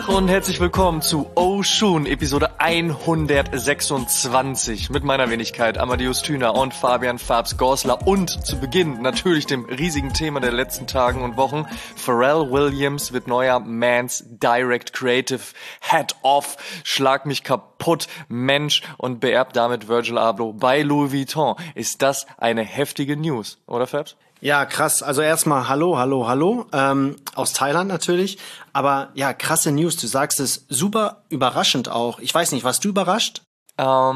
Tag und herzlich willkommen zu Oshun, Episode 126 mit meiner Wenigkeit Amadeus Thüner und Fabian Fabs Gorsler und zu Beginn natürlich dem riesigen Thema der letzten Tagen und Wochen. Pharrell Williams wird neuer Mans Direct Creative Head of Schlag mich kaputt Mensch und beerbt damit Virgil Abloh bei Louis Vuitton. Ist das eine heftige News, oder Fabs? Ja, krass. Also erstmal hallo. Aus Thailand natürlich. Aber ja, krasse News. Du sagst es, super überraschend auch. Ich weiß nicht, warst du überrascht? Das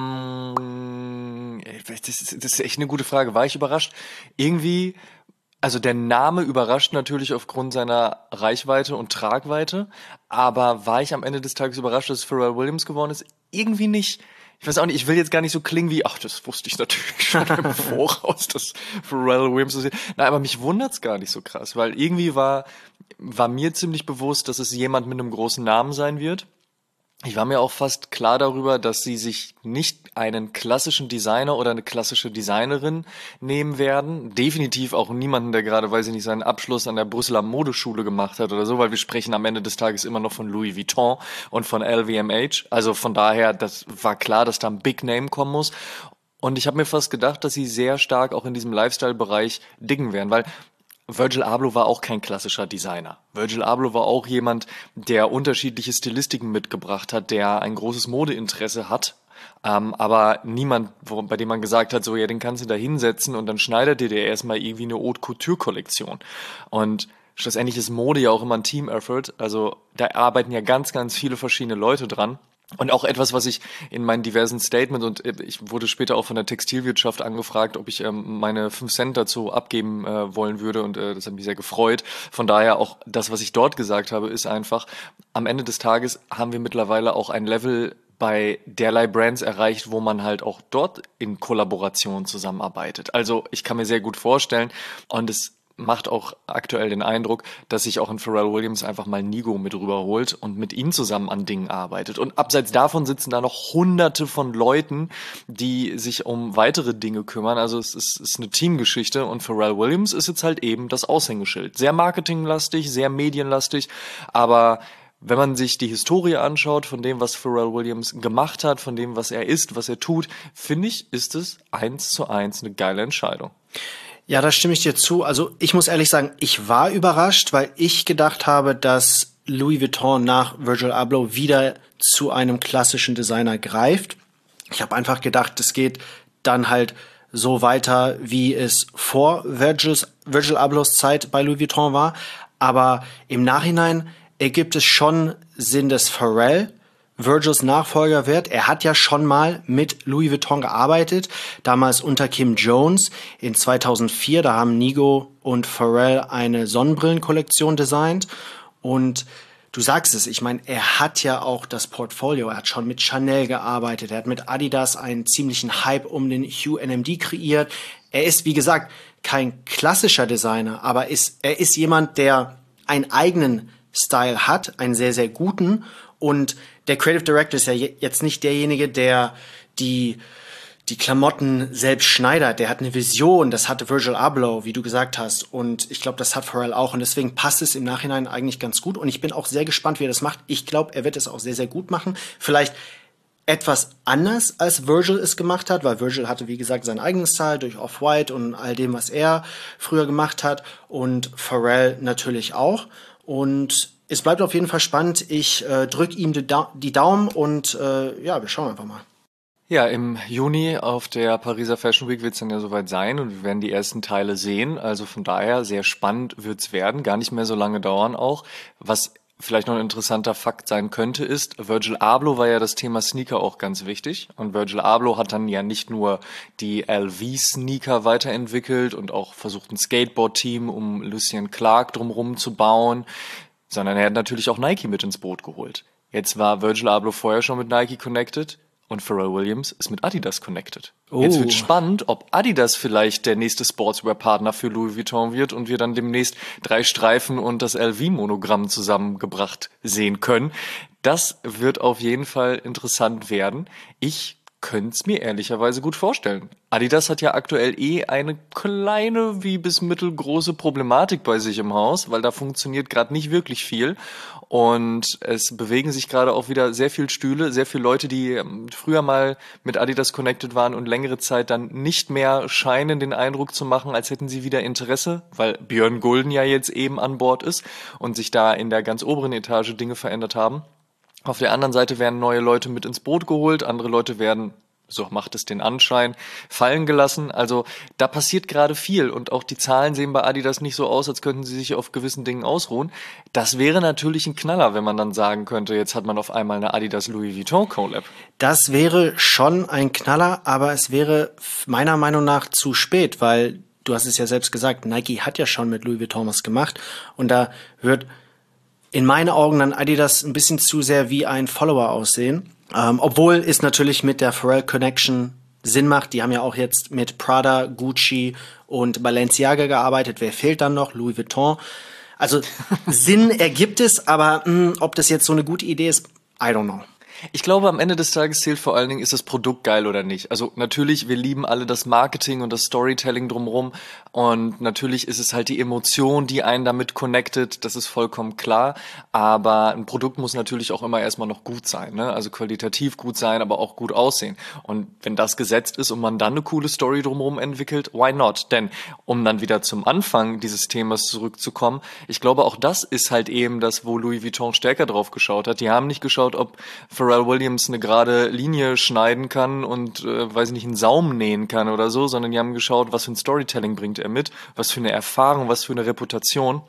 ist echt eine gute Frage. War ich überrascht? Irgendwie, also der Name überrascht natürlich aufgrund seiner Reichweite und Tragweite. Aber war ich am Ende des Tages überrascht, dass es Pharrell Williams geworden ist? Irgendwie nicht. Ich weiß auch nicht, ich will jetzt gar nicht so klingen wie, ach, das wusste ich natürlich schon im Voraus, dass Pharrell Williams das ist. Nein, aber mich wundert's gar nicht so krass, weil irgendwie war mir ziemlich bewusst, dass es jemand mit einem großen Namen sein wird. Ich war mir auch fast klar darüber, dass sie sich nicht einen klassischen Designer oder eine klassische Designerin nehmen werden. Definitiv auch niemanden, der gerade, weiß ich nicht, seinen Abschluss an der Brüsseler Modeschule gemacht hat oder so, weil wir sprechen am Ende des Tages immer noch von Louis Vuitton und von LVMH. Also von daher, das war klar, dass da ein Big Name kommen muss. Und ich habe mir fast gedacht, dass sie sehr stark auch in diesem Lifestyle-Bereich diggen werden, weil Virgil Abloh war auch kein klassischer Designer. Virgil Abloh war auch jemand, der unterschiedliche Stilistiken mitgebracht hat, der ein großes Modeinteresse hat, aber niemand, bei dem man gesagt hat, so, ja, den kannst du da hinsetzen und dann schneidet dir der erstmal irgendwie eine Haute Couture Kollektion. Und schlussendlich ist Mode ja auch immer ein Team-Effort, also da arbeiten ja ganz, ganz viele verschiedene Leute dran. Und auch etwas, was ich in meinen diversen Statements, und ich wurde später auch von der Textilwirtschaft angefragt, ob ich meine 5 Cent dazu abgeben wollen würde, und das hat mich sehr gefreut. Von daher auch das, was ich dort gesagt habe, ist einfach, am Ende des Tages haben wir mittlerweile auch ein Level bei derlei Brands erreicht, wo man halt auch dort in Kollaboration zusammenarbeitet. Also ich kann mir sehr gut vorstellen, und es macht auch aktuell den Eindruck, dass sich auch in Pharrell Williams einfach mal Nigo mit rüberholt und mit ihm zusammen an Dingen arbeitet. Und abseits davon sitzen da noch hunderte von Leuten, die sich um weitere Dinge kümmern. Also es ist eine Teamgeschichte und Pharrell Williams ist jetzt halt eben das Aushängeschild. Sehr marketinglastig, sehr medienlastig, aber wenn man sich die Historie anschaut von dem, was Pharrell Williams gemacht hat, von dem, was er ist, was er tut, finde ich, ist es 1:1 eine geile Entscheidung. Ja, da stimme ich dir zu. Also ich muss ehrlich sagen, ich war überrascht, weil ich gedacht habe, dass Louis Vuitton nach Virgil Abloh wieder zu einem klassischen Designer greift. Ich habe einfach gedacht, es geht dann halt so weiter, wie es vor Virgil Ablohs Zeit bei Louis Vuitton war. Aber im Nachhinein ergibt es schon Sinn, dass Pharrell Virgils Nachfolger wird. Er hat ja schon mal mit Louis Vuitton gearbeitet, damals unter Kim Jones in 2004. Da haben Nigo und Pharrell eine Sonnenbrillenkollektion designt. Und du sagst es, ich meine, er hat ja auch das Portfolio. Er hat schon mit Chanel gearbeitet. Er hat mit Adidas einen ziemlichen Hype um den Hue NMD kreiert. Er ist, wie gesagt, kein klassischer Designer, aber er ist jemand, der einen eigenen Style hat, einen sehr, sehr guten. Und der Creative Director ist ja jetzt nicht derjenige, der die Klamotten selbst schneidert. Der hat eine Vision, das hatte Virgil Abloh, wie du gesagt hast. Und ich glaube, das hat Pharrell auch. Und deswegen passt es im Nachhinein eigentlich ganz gut. Und ich bin auch sehr gespannt, wie er das macht. Ich glaube, er wird es auch sehr, sehr gut machen. Vielleicht etwas anders, als Virgil es gemacht hat, weil Virgil hatte, wie gesagt, seinen eigenen Style durch Off-White und all dem, was er früher gemacht hat. Und Pharrell natürlich auch. Und es bleibt auf jeden Fall spannend. Ich drücke ihm die Daumen und wir schauen einfach mal. Ja, im Juni auf der Pariser Fashion Week wird es dann ja soweit sein und wir werden die ersten Teile sehen. Also von daher sehr spannend wird's werden, gar nicht mehr so lange dauern auch. Was vielleicht noch ein interessanter Fakt sein könnte, ist, Virgil Abloh war ja das Thema Sneaker auch ganz wichtig. Und Virgil Abloh hat dann ja nicht nur die LV-Sneaker weiterentwickelt und auch versucht, ein Skateboard-Team um Lucien Clark drumherum zu bauen, sondern er hat natürlich auch Nike mit ins Boot geholt. Jetzt war Virgil Abloh vorher schon mit Nike connected und Pharrell Williams ist mit Adidas connected. Oh. Jetzt wird spannend, ob Adidas vielleicht der nächste Sportswear-Partner für Louis Vuitton wird und wir dann demnächst 3 Streifen und das LV-Monogramm zusammengebracht sehen können. Das wird auf jeden Fall interessant werden. Ich Könnt's mir ehrlicherweise gut vorstellen. Adidas hat ja aktuell eine kleine wie bis mittelgroße Problematik bei sich im Haus, weil da funktioniert gerade nicht wirklich viel. Und es bewegen sich gerade auch wieder sehr viel Stühle, sehr viele Leute, die früher mal mit Adidas connected waren und längere Zeit dann nicht mehr scheinen, den Eindruck zu machen, als hätten sie wieder Interesse, weil Björn Gulden ja jetzt eben an Bord ist und sich da in der ganz oberen Etage Dinge verändert haben. Auf der anderen Seite werden neue Leute mit ins Boot geholt, andere Leute werden, so macht es den Anschein, fallen gelassen. Also da passiert gerade viel und auch die Zahlen sehen bei Adidas nicht so aus, als könnten sie sich auf gewissen Dingen ausruhen. Das wäre natürlich ein Knaller, wenn man dann sagen könnte, jetzt hat man auf einmal eine Adidas-Louis Vuitton Collab. Das wäre schon ein Knaller, aber es wäre meiner Meinung nach zu spät, weil du hast es ja selbst gesagt, Nike hat ja schon mit Louis Vuitton was gemacht und da wird in meinen Augen dann Adidas ein bisschen zu sehr wie ein Follower aussehen. Obwohl es natürlich mit der Pharrell Connection Sinn macht. Die haben ja auch jetzt mit Prada, Gucci und Balenciaga gearbeitet. Wer fehlt dann noch? Louis Vuitton. Also Sinn ergibt es, aber ob das jetzt so eine gute Idee ist, I don't know. Ich glaube, am Ende des Tages zählt vor allen Dingen, ist das Produkt geil oder nicht. Also natürlich, wir lieben alle das Marketing und das Storytelling drumherum und natürlich ist es halt die Emotion, die einen damit connectet, das ist vollkommen klar, aber ein Produkt muss natürlich auch immer erstmal noch gut sein, ne? Also qualitativ gut sein, aber auch gut aussehen. Und wenn das gesetzt ist und man dann eine coole Story drumherum entwickelt, why not? Denn um dann wieder zum Anfang dieses Themas zurückzukommen, ich glaube, auch das ist halt eben das, wo Louis Vuitton stärker drauf geschaut hat. Die haben nicht geschaut, ob Pharrell Williams eine gerade Linie schneiden kann und, weiß ich nicht, einen Saum nähen kann oder so, sondern die haben geschaut, was für ein Storytelling bringt er mit, was für eine Erfahrung, was für eine Reputation.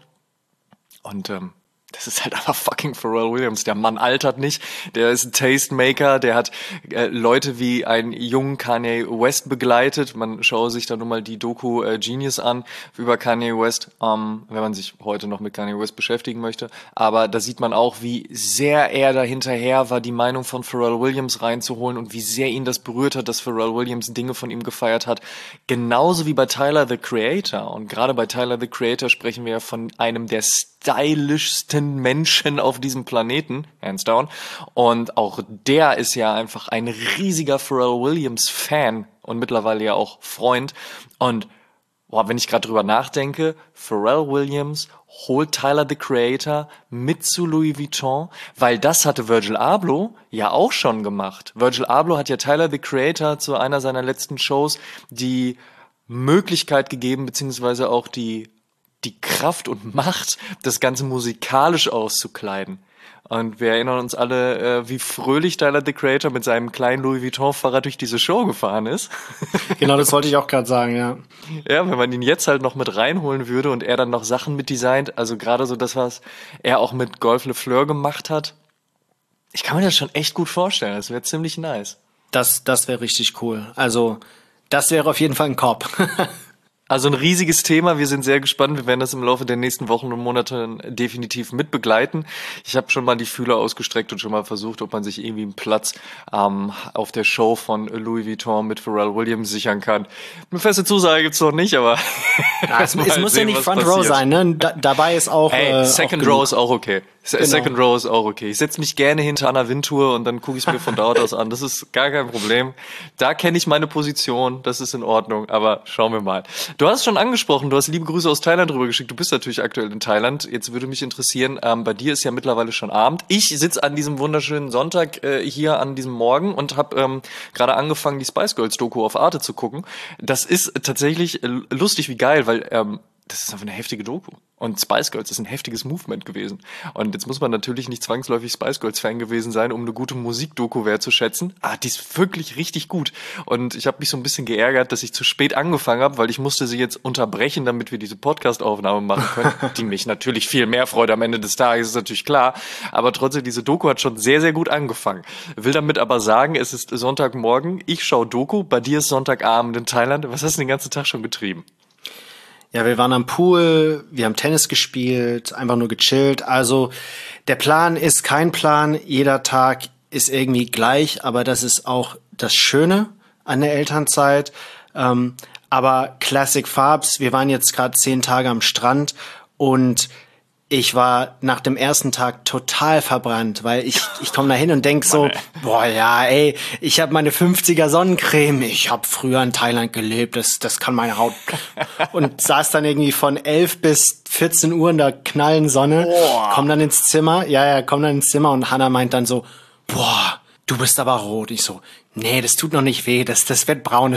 Und das ist halt einfach fucking Pharrell Williams. Der Mann altert nicht, der ist ein Tastemaker, der hat Leute wie einen jungen Kanye West begleitet. Man schaue sich da nur mal die Doku Genius an über Kanye West, wenn man sich heute noch mit Kanye West beschäftigen möchte. Aber da sieht man auch, wie sehr er da hinterher war, die Meinung von Pharrell Williams reinzuholen und wie sehr ihn das berührt hat, dass Pharrell Williams Dinge von ihm gefeiert hat. Genauso wie bei Tyler, the Creator. Und gerade bei Tyler, the Creator sprechen wir ja von einem der stylischsten Menschen auf diesem Planeten, hands down. Und auch der ist ja einfach ein riesiger Pharrell Williams Fan und mittlerweile ja auch Freund. Und wenn ich gerade drüber nachdenke, Pharrell Williams holt Tyler, the Creator, mit zu Louis Vuitton, weil das hatte Virgil Abloh ja auch schon gemacht. Virgil Abloh hat ja Tyler, the Creator, zu einer seiner letzten Shows die Möglichkeit gegeben, beziehungsweise auch die Kraft und Macht, das Ganze musikalisch auszukleiden. Und wir erinnern uns alle, wie fröhlich Tyler, the Creator, mit seinem kleinen Louis Vuitton-Fahrrad durch diese Show gefahren ist. Genau, das wollte ich auch gerade sagen, ja. Ja, wenn man ihn jetzt halt noch mit reinholen würde und er dann noch Sachen mitdesignt, also gerade so das, was er auch mit Golf Le Fleur gemacht hat, ich kann mir das schon echt gut vorstellen. Das wäre ziemlich nice. Das wäre richtig cool. Also, das wäre auf jeden Fall ein Korb. Also ein riesiges Thema. Wir sind sehr gespannt. Wir werden das im Laufe der nächsten Wochen und Monate definitiv mitbegleiten. Ich habe schon mal die Fühler ausgestreckt und schon mal versucht, ob man sich irgendwie einen Platz auf der Show von Louis Vuitton mit Pharrell Williams sichern kann. Eine feste Zusage gibt's noch nicht, aber ja, es muss ja nicht Front Row sein, ne? Dabei ist auch Second Row ist auch okay. Genau. Second Row ist auch okay. Ich setze mich gerne hinter Anna Wintour und dann gucke ich es mir von dort aus an. Das ist gar kein Problem. Da kenne ich meine Position. Das ist in Ordnung. Aber schauen wir mal. Du hast es schon angesprochen. Du hast liebe Grüße aus Thailand rübergeschickt. Du bist natürlich aktuell in Thailand. Jetzt würde mich interessieren, bei dir ist ja mittlerweile schon Abend. Ich sitze an diesem wunderschönen Sonntag hier an diesem Morgen und habe gerade angefangen, die Spice Girls Doku auf Arte zu gucken. Das ist tatsächlich lustig wie geil, weil das ist einfach eine heftige Doku. Und Spice Girls ist ein heftiges Movement gewesen. Und jetzt muss man natürlich nicht zwangsläufig Spice Girls Fan gewesen sein, um eine gute Musikdoku wertzuschätzen. Die ist wirklich richtig gut. Und ich habe mich so ein bisschen geärgert, dass ich zu spät angefangen habe, weil ich musste sie jetzt unterbrechen, damit wir diese Podcast-Aufnahme machen können, die mich natürlich viel mehr freut am Ende des Tages, ist natürlich klar. Aber trotzdem, diese Doku hat schon sehr, sehr gut angefangen. Will damit aber sagen, es ist Sonntagmorgen, ich schaue Doku, bei dir ist Sonntagabend in Thailand. Was hast du den ganzen Tag schon getrieben? Ja, wir waren am Pool, wir haben Tennis gespielt, einfach nur gechillt. Also der Plan ist kein Plan, jeder Tag ist irgendwie gleich, aber das ist auch das Schöne an der Elternzeit. Aber Classic Farbs, wir waren jetzt gerade 10 Tage am Strand und Ich war nach dem ersten Tag total verbrannt, weil ich komme da hin und denk so, boah, ja, ey, ich habe meine 50er Sonnencreme, ich habe früher in Thailand gelebt, das kann meine Haut. Und saß dann irgendwie von 11 bis 14 Uhr in der knallen Sonne, komm dann ins Zimmer und Hannah meint dann so, boah, du bist aber rot. Ich so, nee, das tut noch nicht weh, das wird braun,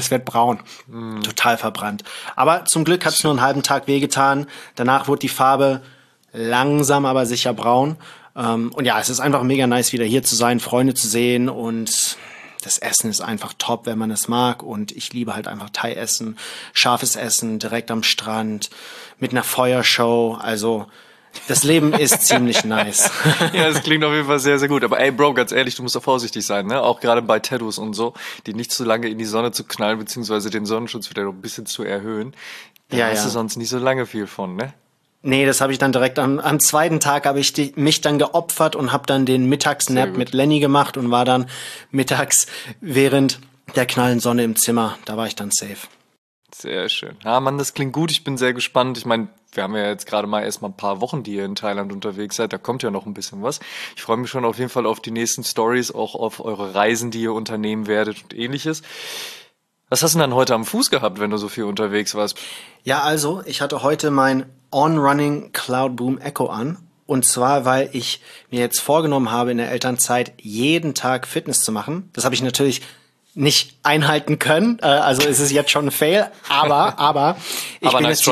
Total verbrannt. Aber zum Glück hat's nur einen halben Tag wehgetan, danach wurde die Farbe langsam, aber sicher braun. Und ja, es ist einfach mega nice, wieder hier zu sein, Freunde zu sehen und das Essen ist einfach top, wenn man es mag. Und ich liebe halt einfach Thai-Essen, scharfes Essen, direkt am Strand, mit einer Feuershow. Also das Leben ist ziemlich nice. Ja, das klingt auf jeden Fall sehr, sehr gut. Aber ey, Bro, ganz ehrlich, du musst auch vorsichtig sein, ne? Auch gerade bei Tattoos und so, die nicht zu lange in die Sonne zu knallen, beziehungsweise den Sonnenschutz wieder noch ein bisschen zu erhöhen. Da hast du sonst nicht so lange viel von, ne? Nee, das habe ich dann direkt am zweiten Tag habe ich mich dann geopfert und habe dann den Mittagsnap mit Lenny gemacht und war dann mittags während der knallen Sonne im Zimmer. Da war ich dann safe. Sehr schön. Ja, Mann, das klingt gut. Ich bin sehr gespannt. Ich meine, wir haben ja jetzt gerade mal erst mal ein paar Wochen, die ihr in Thailand unterwegs seid. Da kommt ja noch ein bisschen was. Ich freue mich schon auf jeden Fall auf die nächsten Stories, auch auf eure Reisen, die ihr unternehmen werdet und ähnliches. Was hast du denn dann heute am Fuß gehabt, wenn du so viel unterwegs warst? Ja, also, ich hatte heute mein On-Running Cloud Boom Echo an. Und zwar, weil ich mir jetzt vorgenommen habe, in der Elternzeit jeden Tag Fitness zu machen. Das habe ich natürlich nicht einhalten können. Also ist es jetzt schon ein Fail. Aber ich bin jetzt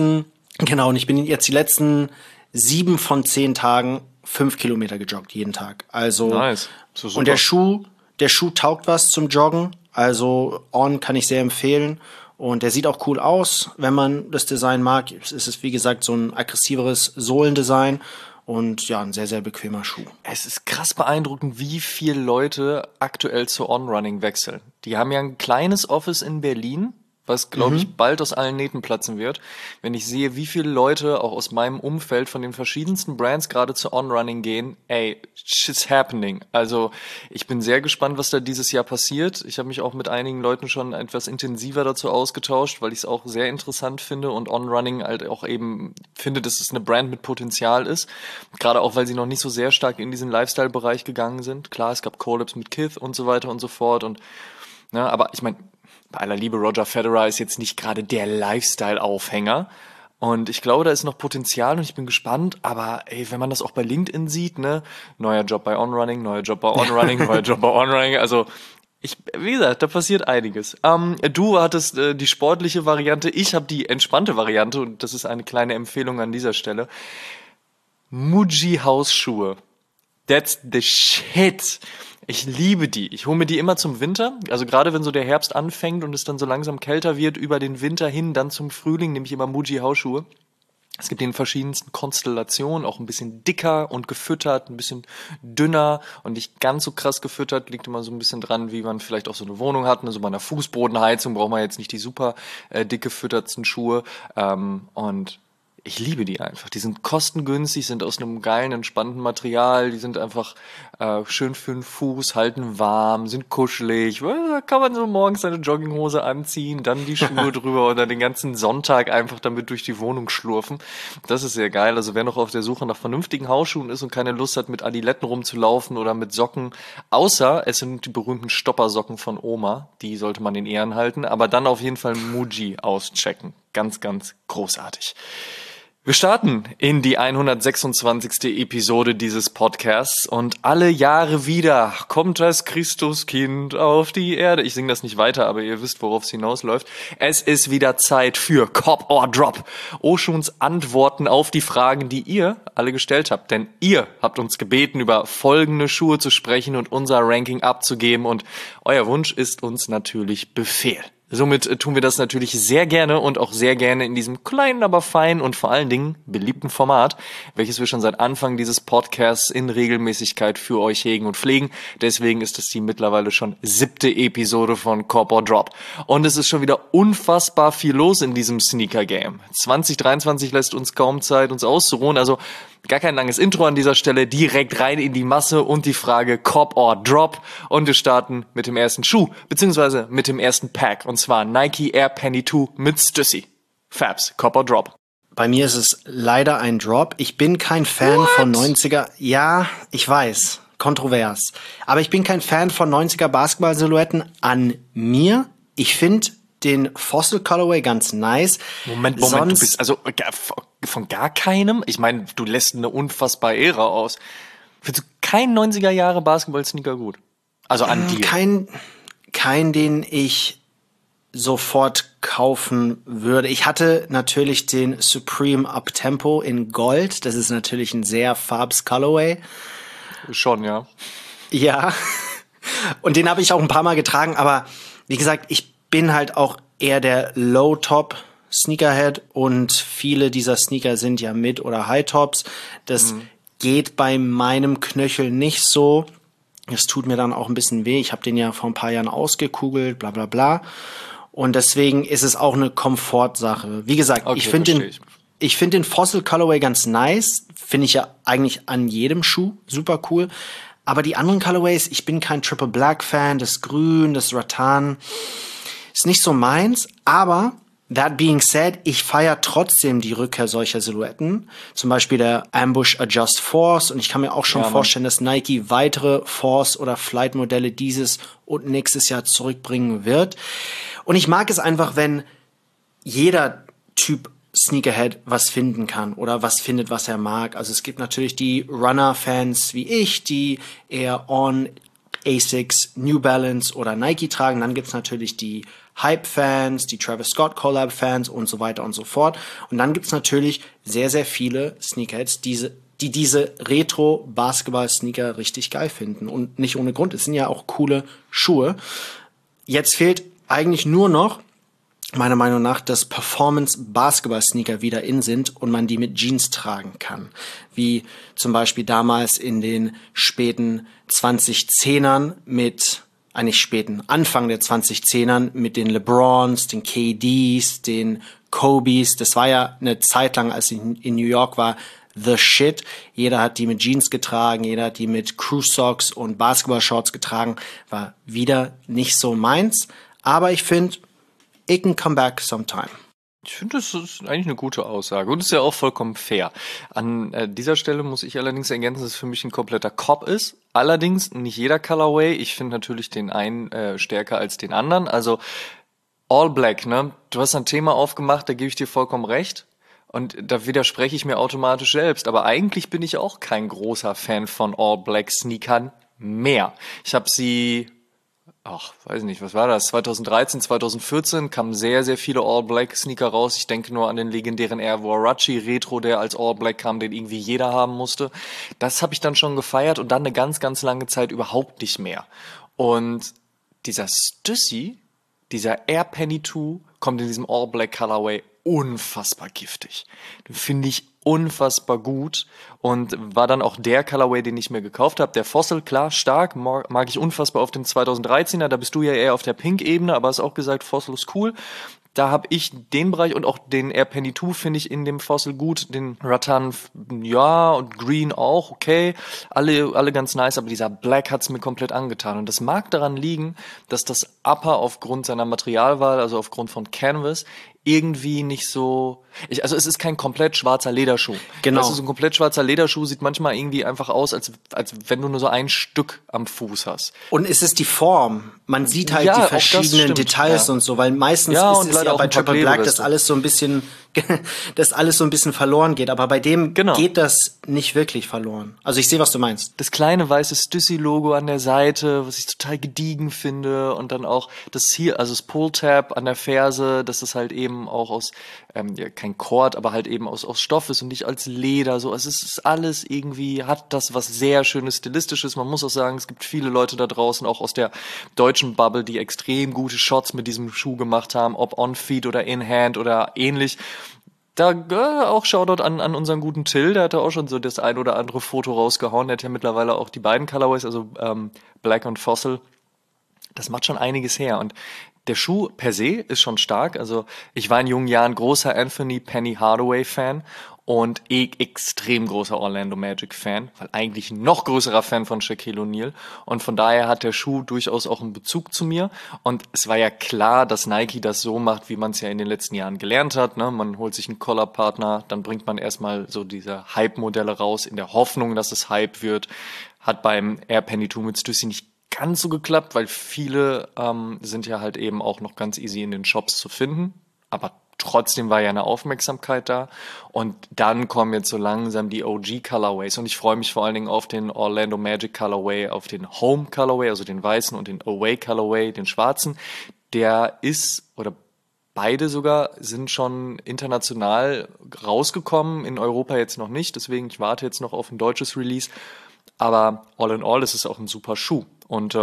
ich bin jetzt die letzten 7 von 10 Tagen 5 Kilometer gejoggt, jeden Tag. Also, nice. So super. Und der Schuh taugt was zum Joggen. Also On kann ich sehr empfehlen. Und der sieht auch cool aus, wenn man das Design mag. Es ist, wie gesagt, so ein aggressiveres Sohlendesign und ja, ein sehr, sehr bequemer Schuh. Es ist krass beeindruckend, wie viele Leute aktuell zu On-Running wechseln. Die haben ja ein kleines Office in Berlin, was, glaube ich, bald aus allen Nähten platzen wird. Wenn ich sehe, wie viele Leute auch aus meinem Umfeld von den verschiedensten Brands gerade zu On-Running gehen, ey, shit's happening. Also ich bin sehr gespannt, was da dieses Jahr passiert. Ich habe mich auch mit einigen Leuten schon etwas intensiver dazu ausgetauscht, weil ich es auch sehr interessant finde und On-Running halt auch eben finde, dass es eine Brand mit Potenzial ist. Gerade auch, weil sie noch nicht so sehr stark in diesen Lifestyle-Bereich gegangen sind. Klar, es gab Collabs mit Kith und so weiter und so fort. Und ja, aber ich meine, bei aller Liebe, Roger Federer ist jetzt nicht gerade der Lifestyle-Aufhänger. Und ich glaube, da ist noch Potenzial und ich bin gespannt. Aber ey, wenn man das auch bei LinkedIn sieht, ne, neuer Job bei On-Running, neuer Job bei On-Running, neuer Job bei On-Running. Also wie gesagt, da passiert einiges. Du hattest die sportliche Variante, ich habe die entspannte Variante und das ist eine kleine Empfehlung an dieser Stelle. Muji Hausschuhe. That's the shit. Ich liebe die. Ich hole mir die immer zum Winter. Also gerade wenn so der Herbst anfängt und es dann so langsam kälter wird, über den Winter hin, dann zum Frühling, nehme ich immer Muji Hausschuhe. Es gibt die in verschiedensten Konstellationen, auch ein bisschen dicker und gefüttert, ein bisschen dünner und nicht ganz so krass gefüttert. Liegt immer so ein bisschen dran, wie man vielleicht auch so eine Wohnung hat. So bei einer Fußbodenheizung braucht man jetzt nicht die super dick gefüttertsten Schuhe. Und ich liebe die einfach. Die sind kostengünstig, sind aus einem geilen, entspannten Material. Die sind einfach schön für den Fuß, halten warm, sind kuschelig. Da kann man so morgens seine Jogginghose anziehen, dann die Schuhe drüber und dann den ganzen Sonntag einfach damit durch die Wohnung schlurfen. Das ist sehr geil. Also wer noch auf der Suche nach vernünftigen Hausschuhen ist und keine Lust hat, mit Adiletten rumzulaufen oder mit Socken, außer es sind die berühmten Stoppersocken von Oma, die sollte man in Ehren halten, aber dann auf jeden Fall Muji auschecken. Ganz, ganz großartig. Wir starten in die 126. Episode dieses Podcasts und alle Jahre wieder kommt das Christuskind auf die Erde. Ich singe das nicht weiter, aber ihr wisst, worauf es hinausläuft. Es ist wieder Zeit für Cop or Drop. Oshuns Antworten auf die Fragen, die ihr alle gestellt habt. Denn ihr habt uns gebeten, über folgende Schuhe zu sprechen und unser Ranking abzugeben. Und euer Wunsch ist uns natürlich Befehl. Somit tun wir das natürlich sehr gerne und auch sehr gerne in diesem kleinen, aber feinen und vor allen Dingen beliebten Format, welches wir schon seit Anfang dieses Podcasts in Regelmäßigkeit für euch hegen und pflegen. Deswegen ist es die mittlerweile schon 7. Episode von Cop or Drop. Und es ist schon wieder unfassbar viel los in diesem Sneaker-Game. 2023 lässt uns kaum Zeit, uns auszuruhen. Also gar kein langes Intro an dieser Stelle, direkt rein in die Masse und die Frage Cop or Drop. Und wir starten mit dem ersten Schuh, beziehungsweise mit dem ersten Pack. Und zwar Nike Air Penny 2 mit Stussy. Fabs, Cop or Drop. Bei mir ist es leider ein Drop. Ich bin kein Fan von 90er. Ja, ich weiß, kontrovers. Aber ich bin kein Fan von 90er Basketball-Silhouetten an mir. Ich finde den Fossil Colorway ganz nice. Moment, du bist also von gar keinem? Ich meine, du lässt eine unfassbare Ära aus. Findest du keinen 90er Jahre Basketball-Sneaker gut? Also an dir? Kein, den ich sofort kaufen würde. Ich hatte natürlich den Supreme Uptempo in Gold. Das ist natürlich ein sehr Farbs Colorway. Schon, ja. Ja. Und den habe ich auch ein paar Mal getragen. Aber wie gesagt, ich bin halt auch eher der Low-Top Sneakerhead und viele dieser Sneaker sind ja Mid- oder High-Tops. Das geht bei meinem Knöchel nicht so. Es tut mir dann auch ein bisschen weh. Ich habe den ja vor ein paar Jahren ausgekugelt, bla bla bla. Und deswegen ist es auch eine Komfortsache. Wie gesagt, Okay, ich finde den Fossil Colorway ganz nice. Finde ich ja eigentlich an jedem Schuh super cool. Aber die anderen Colorways, ich bin kein Triple Black Fan. Das Grün, das Rattan ist nicht so meins. Aber that being said, ich feiere trotzdem die Rückkehr solcher Silhouetten. Zum Beispiel der Ambush Adjust Force. Und ich kann mir auch schon vorstellen, dass Nike weitere Force- oder Flight-Modelle dieses und nächstes Jahr zurückbringen wird. Und ich mag es einfach, wenn jeder Typ Sneakerhead was finden kann oder was findet, was er mag. Also es gibt natürlich die Runner-Fans wie ich, die eher On, Asics, New Balance oder Nike tragen. Dann gibt's natürlich die Hype-Fans, die Travis Scott Collab-Fans und so weiter und so fort. Und dann gibt's natürlich sehr, sehr viele Sneakerheads, die diese Retro-Basketball-Sneaker richtig geil finden. Und nicht ohne Grund. Es sind ja auch coole Schuhe. Jetzt fehlt eigentlich nur noch, meiner Meinung nach, dass Performance-Basketball-Sneaker wieder in sind und man die mit Jeans tragen kann. Wie zum Beispiel damals in den späten 2010ern Anfang der 2010ern mit den LeBrons, den KDs, den Kobes. Das war ja eine Zeit lang, als ich in New York war, the shit. Jeder hat die mit Jeans getragen, jeder hat die mit Crew Socks und Basketball-Shorts getragen. War wieder nicht so meins. Aber ich finde, it can come back sometime. Ich finde, das ist eigentlich eine gute Aussage und ist ja auch vollkommen fair. An dieser Stelle muss ich allerdings ergänzen, dass es für mich ein kompletter Cop ist. Allerdings nicht jeder Colorway. Ich finde natürlich den einen stärker als den anderen. Also All Black, ne? Du hast ein Thema aufgemacht, da gebe ich dir vollkommen recht. Und da widerspreche ich mir automatisch selbst. Aber eigentlich bin ich auch kein großer Fan von All Black Sneakern mehr. Ich habe sie... weiß nicht, was war das? 2013, 2014 kamen sehr, sehr viele All-Black-Sneaker raus. Ich denke nur an den legendären Air Warachi Retro, der als All-Black kam, den irgendwie jeder haben musste. Das habe ich dann schon gefeiert und dann eine ganz, ganz lange Zeit überhaupt nicht mehr. Und dieser Stussy, dieser Air Penny 2, kommt in diesem All-Black Colorway unfassbar giftig. Den finde ich unfassbar gut und war dann auch der Colorway, den ich mir gekauft habe. Der Fossil, klar, stark, mag ich unfassbar auf dem 2013er, da bist du ja eher auf der Pink-Ebene, aber hast auch gesagt, Fossil ist cool. Da habe ich den Bereich und auch den Air Penny 2 finde ich in dem Fossil gut, den Rattan, ja, und Green auch, okay, alle ganz nice, aber dieser Black hat's mir komplett angetan und das mag daran liegen, dass das Upper aufgrund seiner Materialwahl, also aufgrund von Canvas, irgendwie nicht so, also es ist kein komplett schwarzer Lederschuh. Genau. Weißt du, so ein komplett schwarzer Lederschuh sieht manchmal irgendwie einfach aus, als wenn du nur so ein Stück am Fuß hast. Und es ist die Form. Man sieht halt Ja, die auch das verschiedenen stimmt, Details ja. und so, weil meistens Ja, ist und es leider ja auch bei ein paar Triple Black, dass Klebereste. alles so ein bisschen verloren geht. Aber bei dem Genau. geht das nicht wirklich verloren. Also ich sehe, was du meinst. Das kleine weiße Stussy-Logo an der Seite, was ich total gediegen finde, und dann auch das hier, also das Pull-Tab an der Ferse, dass das halt eben auch aus, ja, kein Kord, aber halt eben aus Stoff ist und nicht als Leder, so. Also es ist alles irgendwie, hat das was sehr Schönes, Stilistisches. Man muss auch sagen, es gibt viele Leute da draußen, auch aus der deutschen Bubble, die extrem gute Shots mit diesem Schuh gemacht haben, ob on-feet oder in-hand oder ähnlich. Da auch Shoutout an unseren guten Till, der hat da auch schon so das ein oder andere Foto rausgehauen. Der hat ja mittlerweile auch die beiden Colorways, also Black und Fossil. Das macht schon einiges her. Und der Schuh per se ist schon stark. Also ich war in jungen Jahren großer Anthony Penny Hardaway Fan und extrem großer Orlando Magic Fan, weil eigentlich noch größerer Fan von Shaquille O'Neal, und von daher hat der Schuh durchaus auch einen Bezug zu mir, und es war ja klar, dass Nike das so macht, wie man es ja in den letzten Jahren gelernt hat, ne? Man holt sich einen Collab-Partner, dann bringt man erstmal so diese Hype-Modelle raus, in der Hoffnung, dass es Hype wird. Hat beim Air Penny 2 mit Stussy nicht ganz so geklappt, weil viele sind ja halt eben auch noch ganz easy in den Shops zu finden, aber trotzdem war ja eine Aufmerksamkeit da, und dann kommen jetzt so langsam die OG Colorways, und ich freue mich vor allen Dingen auf den Orlando Magic Colorway, auf den Home Colorway, also den weißen, und den Away Colorway, den schwarzen. Der ist, oder beide sogar, sind schon international rausgekommen, in Europa jetzt noch nicht, deswegen ich warte jetzt noch auf ein deutsches Release, aber all in all ist es auch ein super Schuh. Und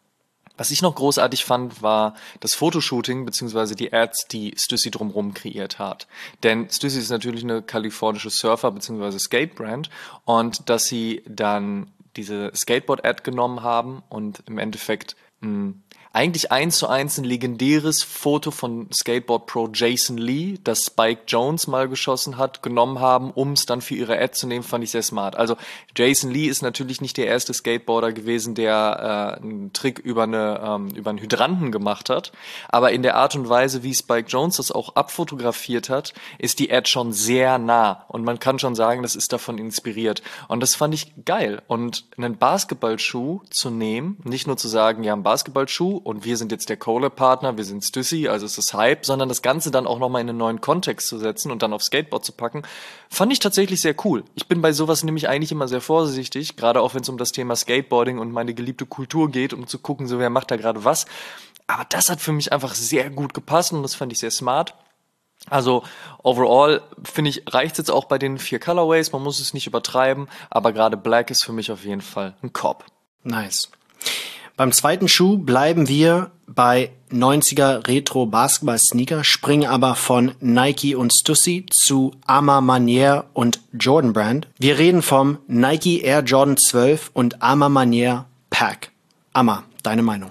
was ich noch großartig fand, war das Fotoshooting beziehungsweise die Ads, die Stussy drumherum kreiert hat. Denn Stussy ist natürlich eine kalifornische Surfer- beziehungsweise Skate-Brand, und dass sie dann diese Skateboard-Ad genommen haben und im Endeffekt eigentlich 1:1 ein legendäres Foto von Skateboard-Pro Jason Lee, das Spike Jonze mal geschossen hat, genommen haben, um es dann für ihre Ad zu nehmen, fand ich sehr smart. Also Jason Lee ist natürlich nicht der erste Skateboarder gewesen, der einen Trick über einen Hydranten gemacht hat, aber in der Art und Weise, wie Spike Jonze das auch abfotografiert hat, ist die Ad schon sehr nah, und man kann schon sagen, das ist davon inspiriert, und das fand ich geil. Und einen Basketballschuh zu nehmen, nicht nur zu sagen, ja, ein Basketballschuh und wir sind jetzt der Collab-Partner, wir sind Stussy, also es ist Hype, sondern das Ganze dann auch nochmal in einen neuen Kontext zu setzen und dann auf Skateboard zu packen, fand ich tatsächlich sehr cool. Ich bin bei sowas nämlich eigentlich immer sehr vorsichtig, gerade auch wenn es um das Thema Skateboarding und meine geliebte Kultur geht, um zu gucken, so wer macht da gerade was. Aber das hat für mich einfach sehr gut gepasst, und das fand ich sehr smart. Also overall, finde ich, reicht's jetzt auch bei den 4 Colorways, man muss es nicht übertreiben, aber gerade Black ist für mich auf jeden Fall ein Cop. Nice. Beim zweiten Schuh bleiben wir bei 90er Retro Basketball Sneaker, springen aber von Nike und Stussy zu A Ma Maniére und Jordan Brand. Wir reden vom Nike Air Jordan 12 und A Ma Maniére Pack. Amma, deine Meinung?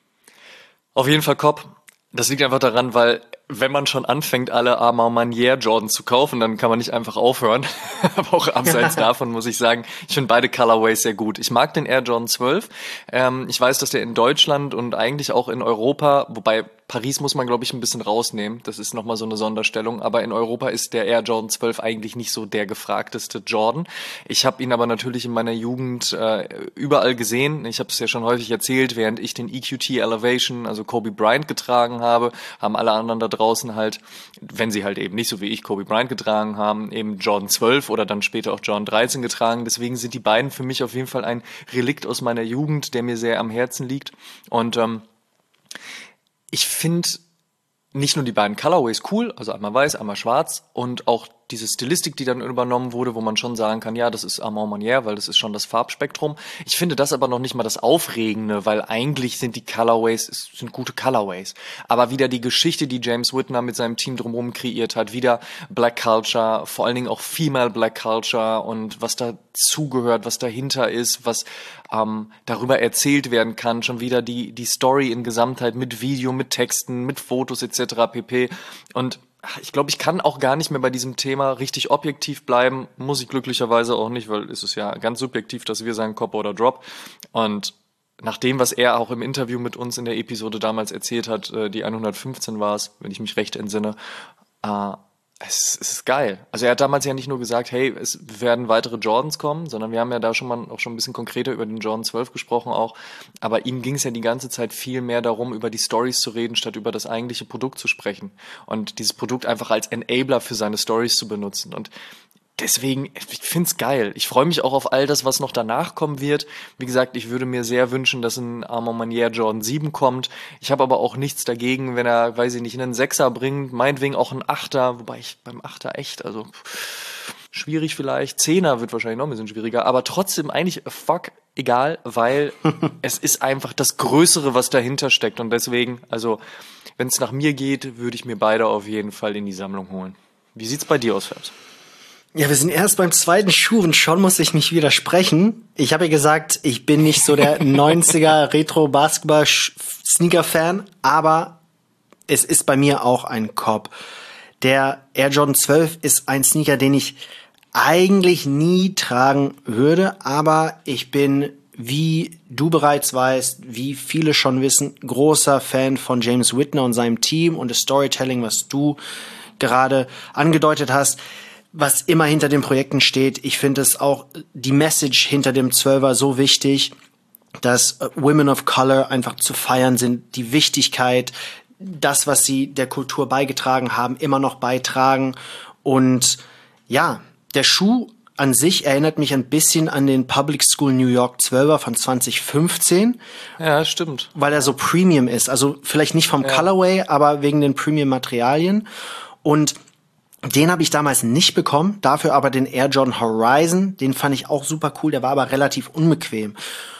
Auf jeden Fall Cop. Das liegt einfach daran, weil wenn man schon anfängt, alle A Ma Maniére Jordan zu kaufen, dann kann man nicht einfach aufhören. Aber auch abseits davon muss ich sagen, ich finde beide Colorways sehr gut. Ich mag den Air Jordan 12. Ich weiß, dass der in Deutschland und eigentlich auch in Europa, wobei Paris muss man, glaube ich, ein bisschen rausnehmen. Das ist nochmal so eine Sonderstellung. Aber in Europa ist der Air Jordan 12 eigentlich nicht so der gefragteste Jordan. Ich habe ihn aber natürlich in meiner Jugend überall gesehen. Ich habe es ja schon häufig erzählt, während ich den EQT Elevation, also Kobe Bryant, getragen habe, haben alle anderen da draußen halt, wenn sie halt eben nicht so wie ich Kobe Bryant getragen haben, eben Jordan 12 oder dann später auch Jordan 13 getragen. Deswegen sind die beiden für mich auf jeden Fall ein Relikt aus meiner Jugend, der mir sehr am Herzen liegt. Und ich finde nicht nur die beiden Colorways cool, also einmal weiß, einmal schwarz, und auch diese Stilistik, die dann übernommen wurde, wo man schon sagen kann, ja, das ist A Ma Maniére, weil das ist schon das Farbspektrum. Ich finde das aber noch nicht mal das Aufregende, weil eigentlich sind die Colorways, es sind gute Colorways. Aber wieder die Geschichte, die James Whitner mit seinem Team drumherum kreiert hat, wieder Black Culture, vor allen Dingen auch Female Black Culture und was dazugehört, was dahinter ist, was darüber erzählt werden kann, schon wieder die Story in Gesamtheit mit Video, mit Texten, mit Fotos etc. pp. Und ich glaube, ich kann auch gar nicht mehr bei diesem Thema richtig objektiv bleiben. Muss ich glücklicherweise auch nicht, weil es ist ja ganz subjektiv, dass wir sagen Cop oder Drop. Und nach dem, was er auch im Interview mit uns in der Episode damals erzählt hat, die 115 war es, wenn ich mich recht entsinne, es ist geil. Also er hat damals ja nicht nur gesagt, hey, es werden weitere Jordans kommen, sondern wir haben ja da schon mal auch schon ein bisschen konkreter über den Jordan 12 gesprochen auch. Aber ihm ging es ja die ganze Zeit viel mehr darum, über die Stories zu reden, statt über das eigentliche Produkt zu sprechen. Und dieses Produkt einfach als Enabler für seine Stories zu benutzen. Und deswegen, ich find's geil. Ich freue mich auch auf all das, was noch danach kommen wird. Wie gesagt, ich würde mir sehr wünschen, dass ein A Ma Maniére Jordan 7 kommt. Ich habe aber auch nichts dagegen, wenn er, weiß ich nicht, einen 6er bringt, meinetwegen auch einen 8er, wobei ich beim 8er echt, also schwierig vielleicht. 10er wird wahrscheinlich noch ein bisschen schwieriger, aber trotzdem eigentlich fuck egal, weil es ist einfach das Größere, was dahinter steckt. Und deswegen, also wenn es nach mir geht, würde ich mir beide auf jeden Fall in die Sammlung holen. Wie sieht's bei dir aus, Fabs? Ja, wir sind erst beim zweiten Schuh und schon muss ich mich widersprechen. Ich habe ja gesagt, ich bin nicht so der 90er Retro-Basketball-Sneaker-Fan, aber es ist bei mir auch ein Cop. Der Air Jordan 12 ist ein Sneaker, den ich eigentlich nie tragen würde, aber ich bin, wie du bereits weißt, wie viele schon wissen, großer Fan von James Whitner und seinem Team und das Storytelling, was du gerade angedeutet hast, was immer hinter den Projekten steht. Ich finde es auch die Message hinter dem 12er so wichtig, dass Women of Color einfach zu feiern sind, die Wichtigkeit, das, was sie der Kultur beigetragen haben, immer noch beitragen. Und ja, der Schuh an sich erinnert mich ein bisschen an den Public School New York 12er von 2015. Ja, stimmt. Weil er so Premium ist. Also vielleicht nicht vom Colorway, aber wegen den Premium-Materialien. Und den habe ich damals nicht bekommen, dafür aber den Air Jordan Horizon. Den fand ich auch super cool, der war aber relativ unbequem.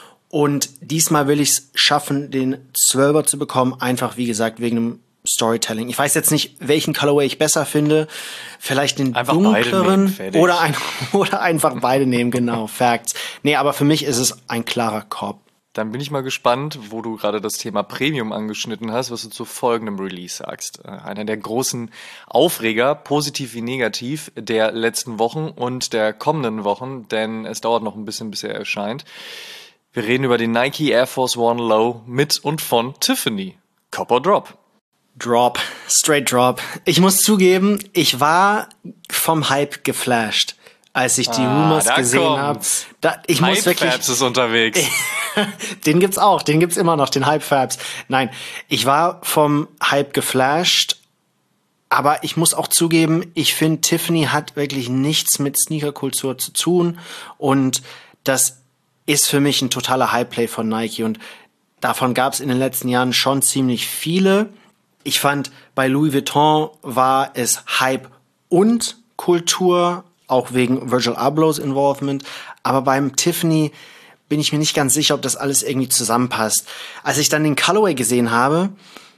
Und diesmal will ich es schaffen, den 12er zu bekommen, einfach wie gesagt wegen dem Storytelling. Ich weiß jetzt nicht, welchen Colorway ich besser finde. Vielleicht den einfach dunkleren nehmen, oder einfach beide nehmen, genau, Facts. Nee, aber für mich ist es ein klarer Korb. Dann bin ich mal gespannt, wo du gerade das Thema Premium angeschnitten hast, was du zu folgendem Release sagst. Einer der großen Aufreger, positiv wie negativ, der letzten Wochen und der kommenden Wochen, denn es dauert noch ein bisschen, bis er erscheint. Wir reden über den Nike Air Force One Low mit und von Tiffany. Copper Drop. Drop, straight drop. Ich muss zugeben, ich war vom Hype geflasht, als ich die Rumors gesehen habe. Ich muss wirklich. Hype-Fabs ist unterwegs. Den gibt's auch, den gibt's immer noch, den Hype-Fabs. Nein, ich war vom Hype geflasht, aber ich muss auch zugeben, ich finde, Tiffany hat wirklich nichts mit Sneakerkultur zu tun und das ist für mich ein totaler Hype-Play von Nike und davon gab's in den letzten Jahren schon ziemlich viele. Ich fand, bei Louis Vuitton war es Hype und Kultur, auch wegen Virgil Ablohs Involvement. Aber beim Tiffany bin ich mir nicht ganz sicher, ob das alles irgendwie zusammenpasst. Als ich dann den Colorway gesehen habe,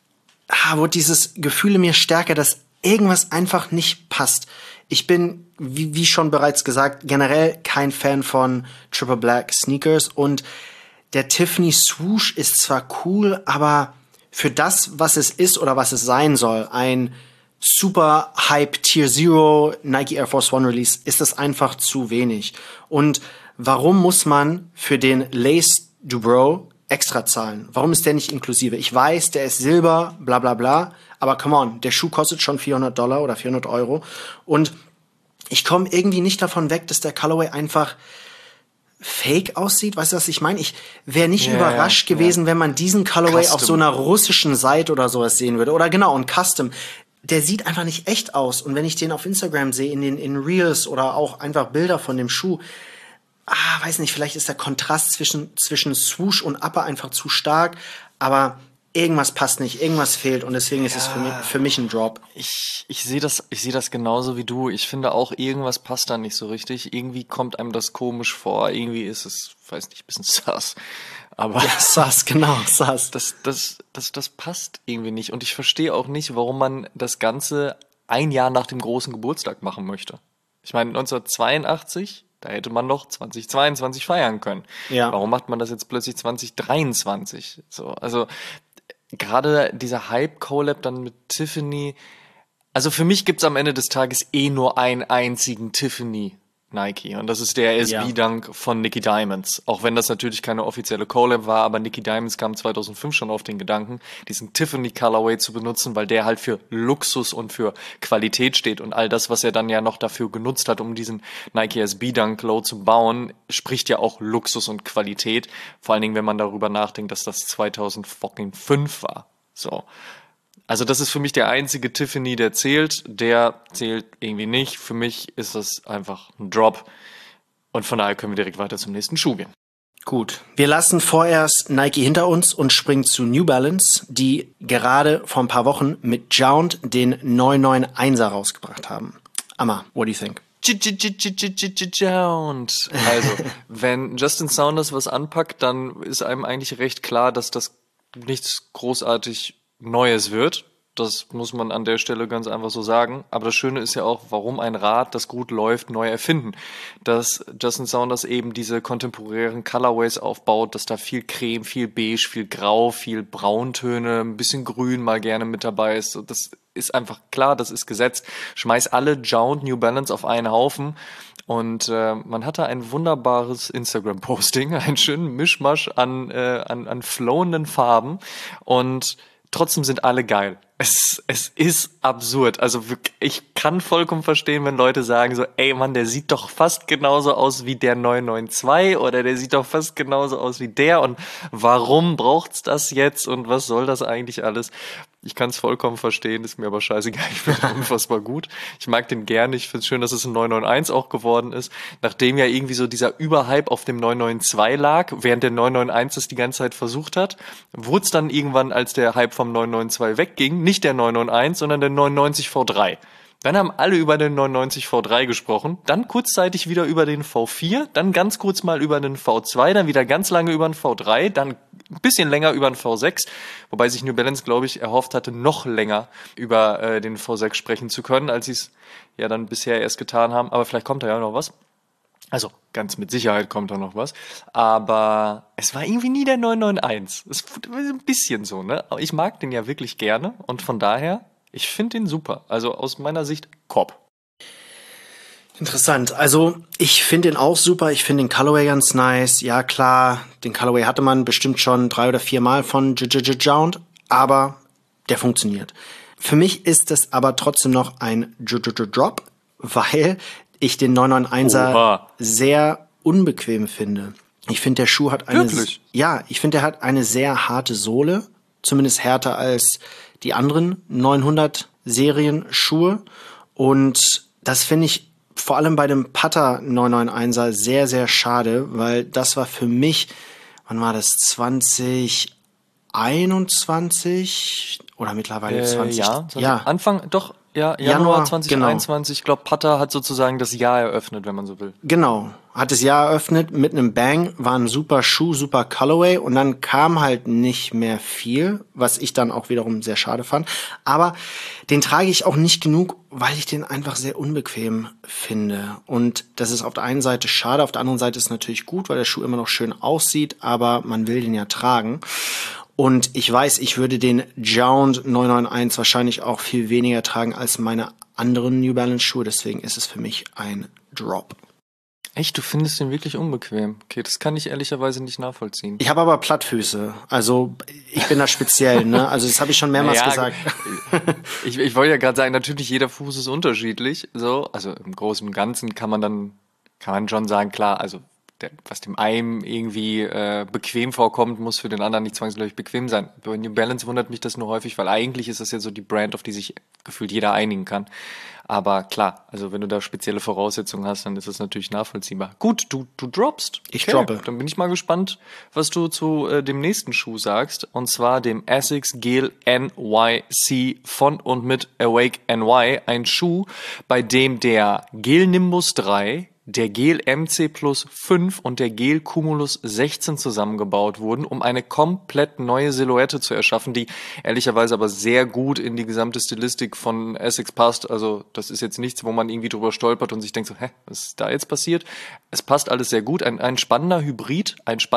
wurde dieses Gefühl in mir stärker, dass irgendwas einfach nicht passt. Ich bin, wie schon bereits gesagt, generell kein Fan von Triple Black Sneakers und der Tiffany Swoosh ist zwar cool, aber für das, was es ist oder was es sein soll, ein super Hype Tier Zero Nike Air Force One Release, ist das einfach zu wenig. Und warum muss man für den Lace Dubrow extra zahlen? Warum ist der nicht inklusive? Ich weiß, der ist Silber, bla bla bla, aber come on, der Schuh kostet schon $400 oder 400 Euro und ich komme irgendwie nicht davon weg, dass der Colorway einfach fake aussieht. Weißt du, was ich meine? Ich wäre nicht überrascht gewesen, wenn man diesen Colorway auf so einer russischen Seite oder sowas sehen würde. Oder genau, ein Custom. Der sieht einfach nicht echt aus. Und wenn ich den auf Instagram sehe, in Reels oder auch einfach Bilder von dem Schuh, weiß nicht, vielleicht ist der Kontrast zwischen Swoosh und Upper einfach zu stark. Aber irgendwas passt nicht, irgendwas fehlt und deswegen ist es für mich ein Drop. Ich sehe das genauso wie du. Ich finde auch, irgendwas passt da nicht so richtig. Irgendwie kommt einem das komisch vor. Irgendwie ist es, weiß nicht, ein bisschen sus. Aber ja, sus, genau, sus. Das passt irgendwie nicht. Und ich verstehe auch nicht, warum man das Ganze ein Jahr nach dem großen Geburtstag machen möchte. Ich meine, 1982, da hätte man noch 2022 feiern können. Ja. Warum macht man das jetzt plötzlich 2023? So, also gerade dieser Hype-Collab dann mit Tiffany, also für mich gibt's am Ende des Tages nur einen einzigen Tiffany Nike und das ist der SB-Dunk von Nicky Diamonds. Auch wenn das natürlich keine offizielle Collab war, aber Nicky Diamonds kam 2005 schon auf den Gedanken, diesen Tiffany Colorway zu benutzen, weil der halt für Luxus und für Qualität steht und all das, was er dann ja noch dafür genutzt hat, um diesen Nike SB-Dunk Low zu bauen, spricht ja auch Luxus und Qualität. Vor allen Dingen, wenn man darüber nachdenkt, dass das 2005 war. So. Also das ist für mich der einzige Tiffany, der zählt. Der zählt irgendwie nicht. Für mich ist das einfach ein Drop. Und von daher können wir direkt weiter zum nächsten Schuh gehen. Gut, wir lassen vorerst Nike hinter uns und springen zu New Balance, die gerade vor ein paar Wochen mit Jound den 991er rausgebracht haben. Amma, what do you think? Jound. Also, wenn Justin Saunders was anpackt, dann ist einem eigentlich recht klar, dass das nichts großartig Neues wird. Das muss man an der Stelle ganz einfach so sagen. Aber das Schöne ist ja auch, warum ein Rad, das gut läuft, neu erfinden. Dass Justin Saunders eben diese kontemporären Colorways aufbaut, dass da viel Creme, viel Beige, viel Grau, viel Brauntöne, ein bisschen Grün mal gerne mit dabei ist. Das ist einfach klar, das ist Gesetz. Schmeiß alle Jound New Balance auf einen Haufen. Und man hatte ein wunderbares Instagram-Posting, einen schönen Mischmasch an flowenden Farben. Und trotzdem sind alle geil. Es ist absurd. Also ich kann vollkommen verstehen, wenn Leute sagen so, ey Mann, der sieht doch fast genauso aus wie der 992 oder der sieht doch fast genauso aus wie der und warum braucht's das jetzt und was soll das eigentlich alles? Ich kann es vollkommen verstehen, ist mir aber scheißegal, ich finde den unfassbar gut. Ich mag den gerne, ich finde es schön, dass es ein 991 auch geworden ist, nachdem ja irgendwie so dieser Überhype auf dem 992 lag, während der 991 es die ganze Zeit versucht hat, wurde es dann irgendwann, als der Hype vom 992 wegging, nicht der 991, sondern der 990 V3. Dann haben alle über den 990 V3 gesprochen, dann kurzzeitig wieder über den V4, dann ganz kurz mal über den V2, dann wieder ganz lange über den V3, dann ein bisschen länger über den V6, wobei sich New Balance, glaube ich, erhofft hatte, noch länger über den V6 sprechen zu können, als sie es ja dann bisher erst getan haben. Aber vielleicht kommt da ja noch was. Also ganz mit Sicherheit kommt da noch was. Aber es war irgendwie nie der 991. Es ist ein bisschen so, ne? Aber ich mag den ja wirklich gerne und von daher... Ich finde den super. Also aus meiner Sicht Korb. Interessant. Also ich finde den auch super. Ich finde den Colorway ganz nice. Ja klar, den Colorway hatte man bestimmt schon 3 oder 4 Mal von Jound, aber der funktioniert. Für mich ist es aber trotzdem noch ein Drop, weil ich den 991er sehr unbequem finde. Ich finde, der Schuh hat eine... Wirklich? Ja, ich finde, der hat eine sehr harte Sohle. Zumindest härter als die anderen 900 Serien Schuhe. Und das finde ich vor allem bei dem Putter 991er sehr, sehr schade, weil das war für mich, wann war das, 2021 oder mittlerweile 20? Ja. Anfang, doch, ja, Januar 2021. Genau. Ich glaube, Putter hat sozusagen das Jahr eröffnet, wenn man so will. Genau, hat das Jahr eröffnet mit einem Bang, war ein super Schuh, super Colorway und dann kam halt nicht mehr viel, was ich dann auch wiederum sehr schade fand. Aber den trage ich auch nicht genug, weil ich den einfach sehr unbequem finde. Und das ist auf der einen Seite schade, auf der anderen Seite ist es natürlich gut, weil der Schuh immer noch schön aussieht, aber man will den ja tragen. Und ich weiß, ich würde den Jound 991 wahrscheinlich auch viel weniger tragen als meine anderen New Balance Schuhe. Deswegen ist es für mich ein Drop. Echt? Du findest den wirklich unbequem? Okay, das kann ich ehrlicherweise nicht nachvollziehen. Ich habe aber Plattfüße. Also ich bin da speziell, ne? Also das habe ich schon mehrmals gesagt. Ich wollte ja gerade sagen, natürlich jeder Fuß ist unterschiedlich. So, also im Großen und Ganzen kann man schon sagen, klar, also was dem einen irgendwie bequem vorkommt, muss für den anderen nicht zwangsläufig bequem sein. Bei New Balance wundert mich das nur häufig, weil eigentlich ist das ja so die Brand, auf die sich gefühlt jeder einigen kann. Aber klar, also wenn du da spezielle Voraussetzungen hast, dann ist das natürlich nachvollziehbar. Gut, du droppst. Ich droppe. Dann bin ich mal gespannt, was du zu dem nächsten Schuh sagst. Und zwar dem Asics Gel NYC von und mit Awake NY. Ein Schuh, bei dem der Gel Nimbus 3, der Gel MC Plus 5 und der Gel Cumulus 16 zusammengebaut wurden, um eine komplett neue Silhouette zu erschaffen, die ehrlicherweise aber sehr gut in die gesamte Stilistik von Asics passt. Also das ist jetzt nichts, wo man irgendwie drüber stolpert und sich denkt so, was ist da jetzt passiert? Es passt alles sehr gut. Ein spannender Hybrid,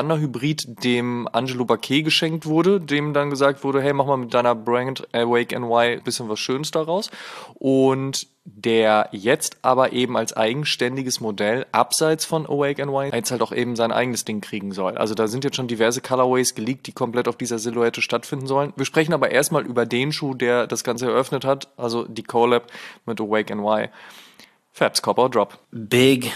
dem Angelo Baquet geschenkt wurde, dem dann gesagt wurde, hey, mach mal mit deiner Brand Awake NY ein bisschen was Schönes daraus. Und der jetzt aber eben als eigenständiges Modell abseits von Awake NY jetzt halt auch eben sein eigenes Ding kriegen soll. Also da sind jetzt schon diverse Colorways geleakt, die komplett auf dieser Silhouette stattfinden sollen. Wir sprechen aber erstmal über den Schuh, der das Ganze eröffnet hat, also die Collab mit Awake NY. Fabs, Cop or Drop? Big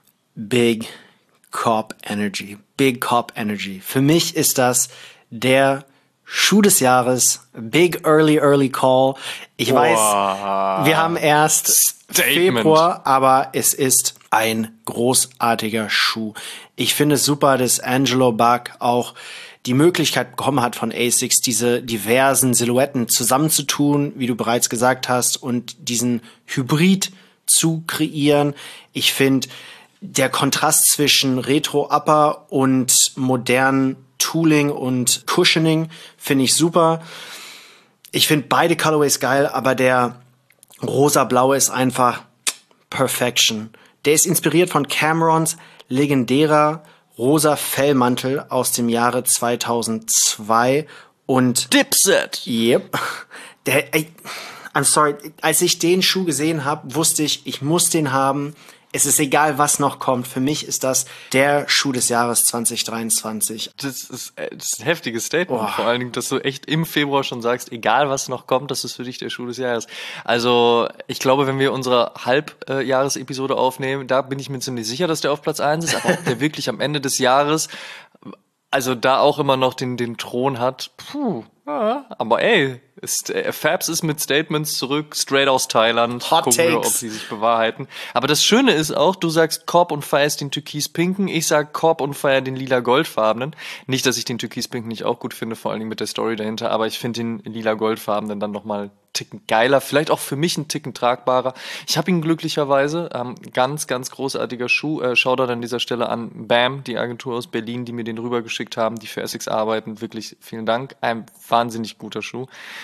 Cop Energy. Big Cop Energy. Für mich ist das der Schuh des Jahres, Big Early Call. Ich weiß, wir haben erst Februar, aber es ist ein großartiger Schuh. Ich finde es super, dass Angelo Buck auch die Möglichkeit bekommen hat von Asics, diese diversen Silhouetten zusammenzutun, wie du bereits gesagt hast, und diesen Hybrid zu kreieren. Ich finde, der Kontrast zwischen Retro-Upper und modernen Tooling und Cushioning finde ich super. Ich finde beide Colorways geil, aber der rosa-blaue ist einfach Perfection. Der ist inspiriert von Camerons legendärer rosa Fellmantel aus dem Jahre 2002 und Dipset. Yep. I'm sorry, als ich den Schuh gesehen habe, wusste ich muss den haben. Es ist egal, was noch kommt. Für mich ist das der Schuh des Jahres 2023. Das ist ein heftiges Statement. Oh. Vor allen Dingen, dass du echt im Februar schon sagst, egal was noch kommt, das ist für dich der Schuh des Jahres. Also ich glaube, wenn wir unsere Halbjahresepisode aufnehmen, da bin ich mir ziemlich sicher, dass der auf Platz 1 ist. Aber ob der wirklich am Ende des Jahres, also da auch immer noch den Thron hat, ja, aber ey, Fabs ist mit Statements zurück, straight aus Thailand. Hot Gucken wir, ob Takes. sie sich bewahrheiten. Aber das Schöne ist auch, du sagst, Korb und Fire ist den türkis-pinken, ich sag Korb und Fire den lila-goldfarbenen. Nicht, dass ich den türkis-pinken nicht auch gut finde, vor allen Dingen mit der Story dahinter, aber ich finde den lila-goldfarbenen dann nochmal einen Ticken geiler, vielleicht auch für mich einen Ticken tragbarer. Ich habe ihn glücklicherweise, ganz, ganz großartiger Schuh. Shoutout an dieser Stelle an BAM, die Agentur aus Berlin, die mir den rübergeschickt haben, die für Essex arbeiten. Wirklich vielen Dank. Ein wahnsinnig guter Schuh.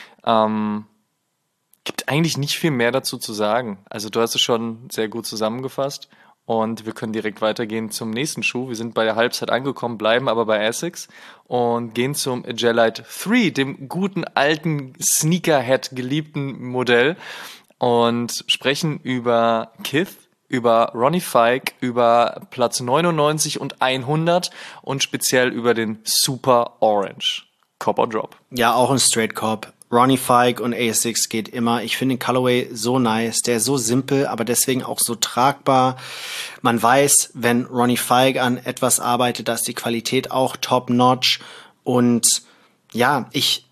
Gibt eigentlich nicht viel mehr dazu zu sagen. Also du hast es schon sehr gut zusammengefasst und wir können direkt weitergehen zum nächsten Schuh. Wir sind bei der Halbzeit angekommen, bleiben aber bei Essex und gehen zum Gellite 3, dem guten alten Sneakerhead geliebten Modell und sprechen über Kith, über Ronnie Fike, über Platz 99 und 100 und speziell über den Super Orange. Cop or Drop. Ja, auch ein Straight Cop. Ronnie Fike und ASICS geht immer. Ich finde den Colorway so nice. Der ist so simpel, aber deswegen auch so tragbar. Man weiß, wenn Ronnie Fike an etwas arbeitet, dass die Qualität auch top-notch. Und ja,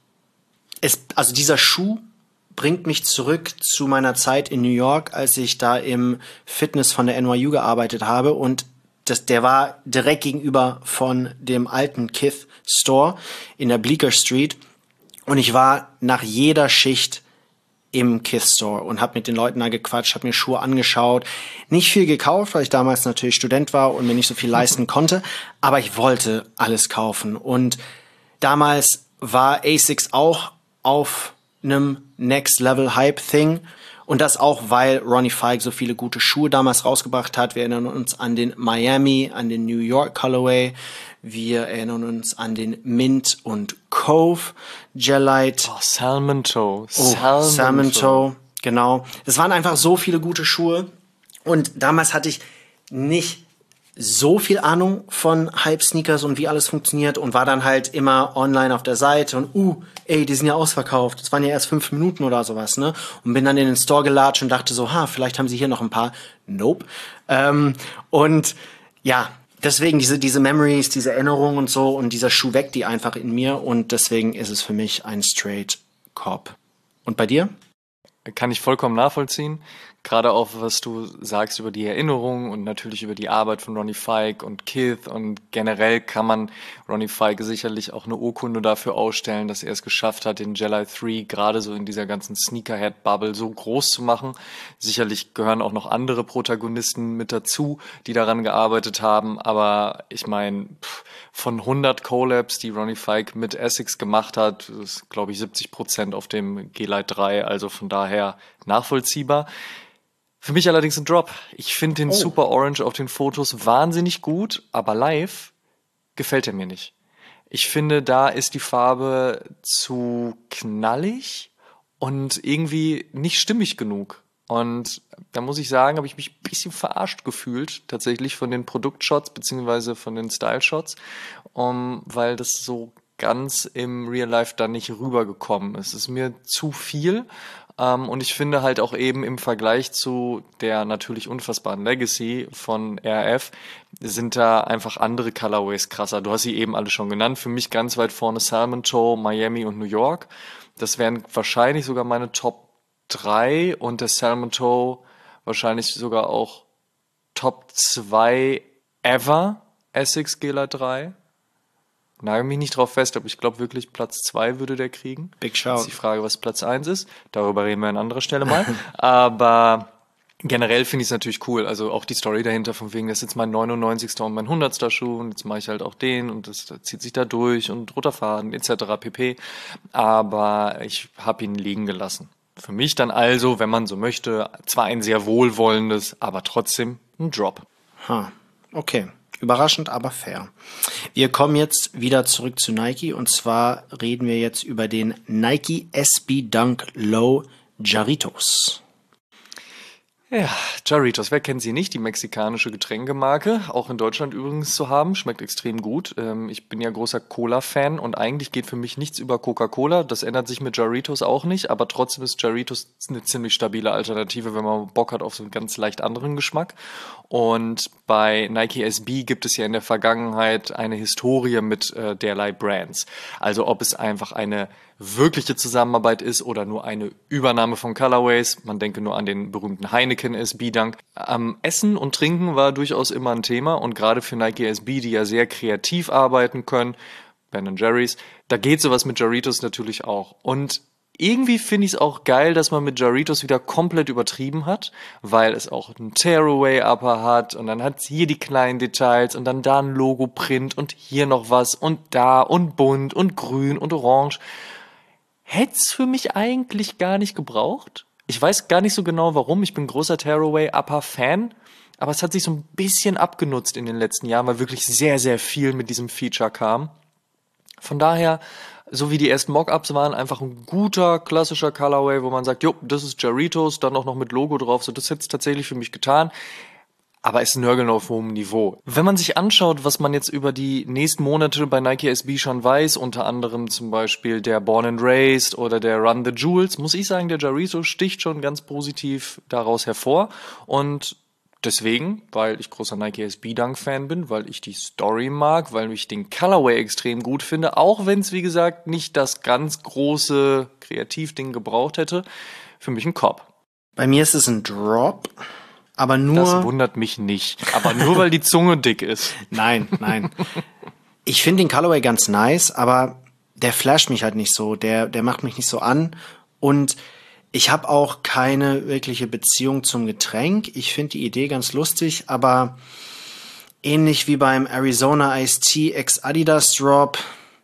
also dieser Schuh bringt mich zurück zu meiner Zeit in New York, als ich da im Fitness von der NYU gearbeitet habe. Und der war direkt gegenüber von dem alten Kith Store in der Bleecker Street. Und ich war nach jeder Schicht im Kith Store und habe mit den Leuten da gequatscht, habe mir Schuhe angeschaut. Nicht viel gekauft, weil ich damals natürlich Student war und mir nicht so viel leisten konnte. Aber ich wollte alles kaufen. Und damals war ASICS auch auf einem Next-Level-Hype-Thing. Und das auch, weil Ronnie Fike so viele gute Schuhe damals rausgebracht hat. Wir erinnern uns an den Miami, an den New York Colorway. Wir erinnern uns an den Mint und Cove Gellite. Oh, Salmon Toe. Salmon Toe, genau. Es waren einfach so viele gute Schuhe. Und damals hatte ich nicht so viel Ahnung von Hype-Sneakers und wie alles funktioniert und war dann halt immer online auf der Seite und die sind ja ausverkauft. Das waren ja erst 5 Minuten oder sowas, ne? Und bin dann in den Store gelatscht und dachte so, vielleicht haben sie hier noch ein paar. Nope. Und ja, deswegen diese Memories, diese Erinnerungen und so und dieser Schuh weckt die einfach in mir und deswegen ist es für mich ein Straight Cop. Und bei dir? Kann ich vollkommen nachvollziehen. Gerade auch, was du sagst über die Erinnerungen und natürlich über die Arbeit von Ronnie Fike und Kith und generell kann man Ronnie Fike sicherlich auch eine Urkunde dafür ausstellen, dass er es geschafft hat, den Gellite 3 gerade so in dieser ganzen Sneakerhead-Bubble so groß zu machen. Sicherlich gehören auch noch andere Protagonisten mit dazu, die daran gearbeitet haben, aber ich meine, von 100 Collabs, die Ronnie Fike mit Essex gemacht hat, ist, glaube ich, 70% auf dem Gellite 3, also von daher nachvollziehbar. Für mich allerdings ein Drop. Ich finde den Super Orange auf den Fotos wahnsinnig gut, aber live gefällt er mir nicht. Ich finde, da ist die Farbe zu knallig und irgendwie nicht stimmig genug. Und da muss ich sagen, habe ich mich ein bisschen verarscht gefühlt, tatsächlich von den Produktshots beziehungsweise von den Style-Shots, weil das so ganz im Real Life dann nicht rübergekommen ist. Es ist mir zu viel. Und ich finde halt auch eben im Vergleich zu der natürlich unfassbaren Legacy von RF sind da einfach andere Colorways krasser. Du hast sie eben alle schon genannt. Für mich ganz weit vorne Salmon Toe, Miami und New York. Das wären wahrscheinlich sogar meine Top 3 und der Salmon Toe wahrscheinlich sogar auch Top 2 ever Essex Gellite 3. Nagel mich nicht drauf fest, aber ich glaube wirklich Platz 2 würde der kriegen. Big Shout. Das ist die Frage, was Platz 1 ist. Darüber reden wir an anderer Stelle mal. Aber generell finde ich es natürlich cool. Also auch die Story dahinter, von wegen, das ist jetzt mein 99. und mein 100. Schuh und jetzt mache ich halt auch den und das zieht sich da durch und roter Faden etc. pp. Aber ich habe ihn liegen gelassen. Für mich dann also, wenn man so möchte, zwar ein sehr wohlwollendes, aber trotzdem ein Drop. Okay. Überraschend, aber fair. Wir kommen jetzt wieder zurück zu Nike und zwar reden wir jetzt über den Nike SB Dunk Low Jarritos. Ja, Jarritos, wer kennt sie nicht? Die mexikanische Getränkemarke, auch in Deutschland übrigens zu haben, schmeckt extrem gut. Ich bin ja großer Cola-Fan und eigentlich geht für mich nichts über Coca-Cola. Das ändert sich mit Jarritos auch nicht, aber trotzdem ist Jarritos eine ziemlich stabile Alternative, wenn man Bock hat auf so einen ganz leicht anderen Geschmack. Und bei Nike SB gibt es ja in der Vergangenheit eine Historie mit derlei Brands. Also ob es einfach eine wirkliche Zusammenarbeit ist oder nur eine Übernahme von Colorways. Man denke nur an den berühmten Heineken SB-Dunk. Essen und Trinken war durchaus immer ein Thema und gerade für Nike SB, die ja sehr kreativ arbeiten können, Ben Jerry's, da geht sowas mit Jarritos natürlich auch. Und irgendwie finde ich es auch geil, dass man mit Jarritos wieder komplett übertrieben hat, weil es auch einen Tearaway-Upper hat und dann hat es hier die kleinen Details und dann da ein Logo-Print und hier noch was und da und bunt und grün und orange. Hätte es für mich eigentlich gar nicht gebraucht. Ich weiß gar nicht so genau warum. Ich bin großer Tearaway-Upper-Fan, aber es hat sich so ein bisschen abgenutzt in den letzten Jahren, weil wirklich sehr, sehr viel mit diesem Feature kam. Von daher, so wie die ersten Mockups waren, einfach ein guter, klassischer Colorway, wo man sagt, jo, das ist Jarritos, dann auch noch mit Logo drauf. So, das hätte es tatsächlich für mich getan. Aber es nörgeln auf hohem Niveau. Wenn man sich anschaut, was man jetzt über die nächsten Monate bei Nike SB schon weiß, unter anderem zum Beispiel der Born and Raised oder der Run the Jewels, muss ich sagen, der Jarrito sticht schon ganz positiv daraus hervor. Und deswegen, weil ich großer Nike SB Dunk Fan bin, weil ich die Story mag, weil ich den Colorway extrem gut finde, auch wenn es, wie gesagt, nicht das ganz große Kreativding gebraucht hätte, für mich ein Cop. Bei mir ist es ein Drop. Aber nur. Das wundert mich nicht. Aber nur, weil die Zunge dick ist. Nein. Ich finde den Colorway ganz nice, aber der flasht mich halt nicht so. Der macht mich nicht so an. Und ich habe auch keine wirkliche Beziehung zum Getränk. Ich finde die Idee ganz lustig, aber ähnlich wie beim Arizona Iced Tea X Adidas Drop.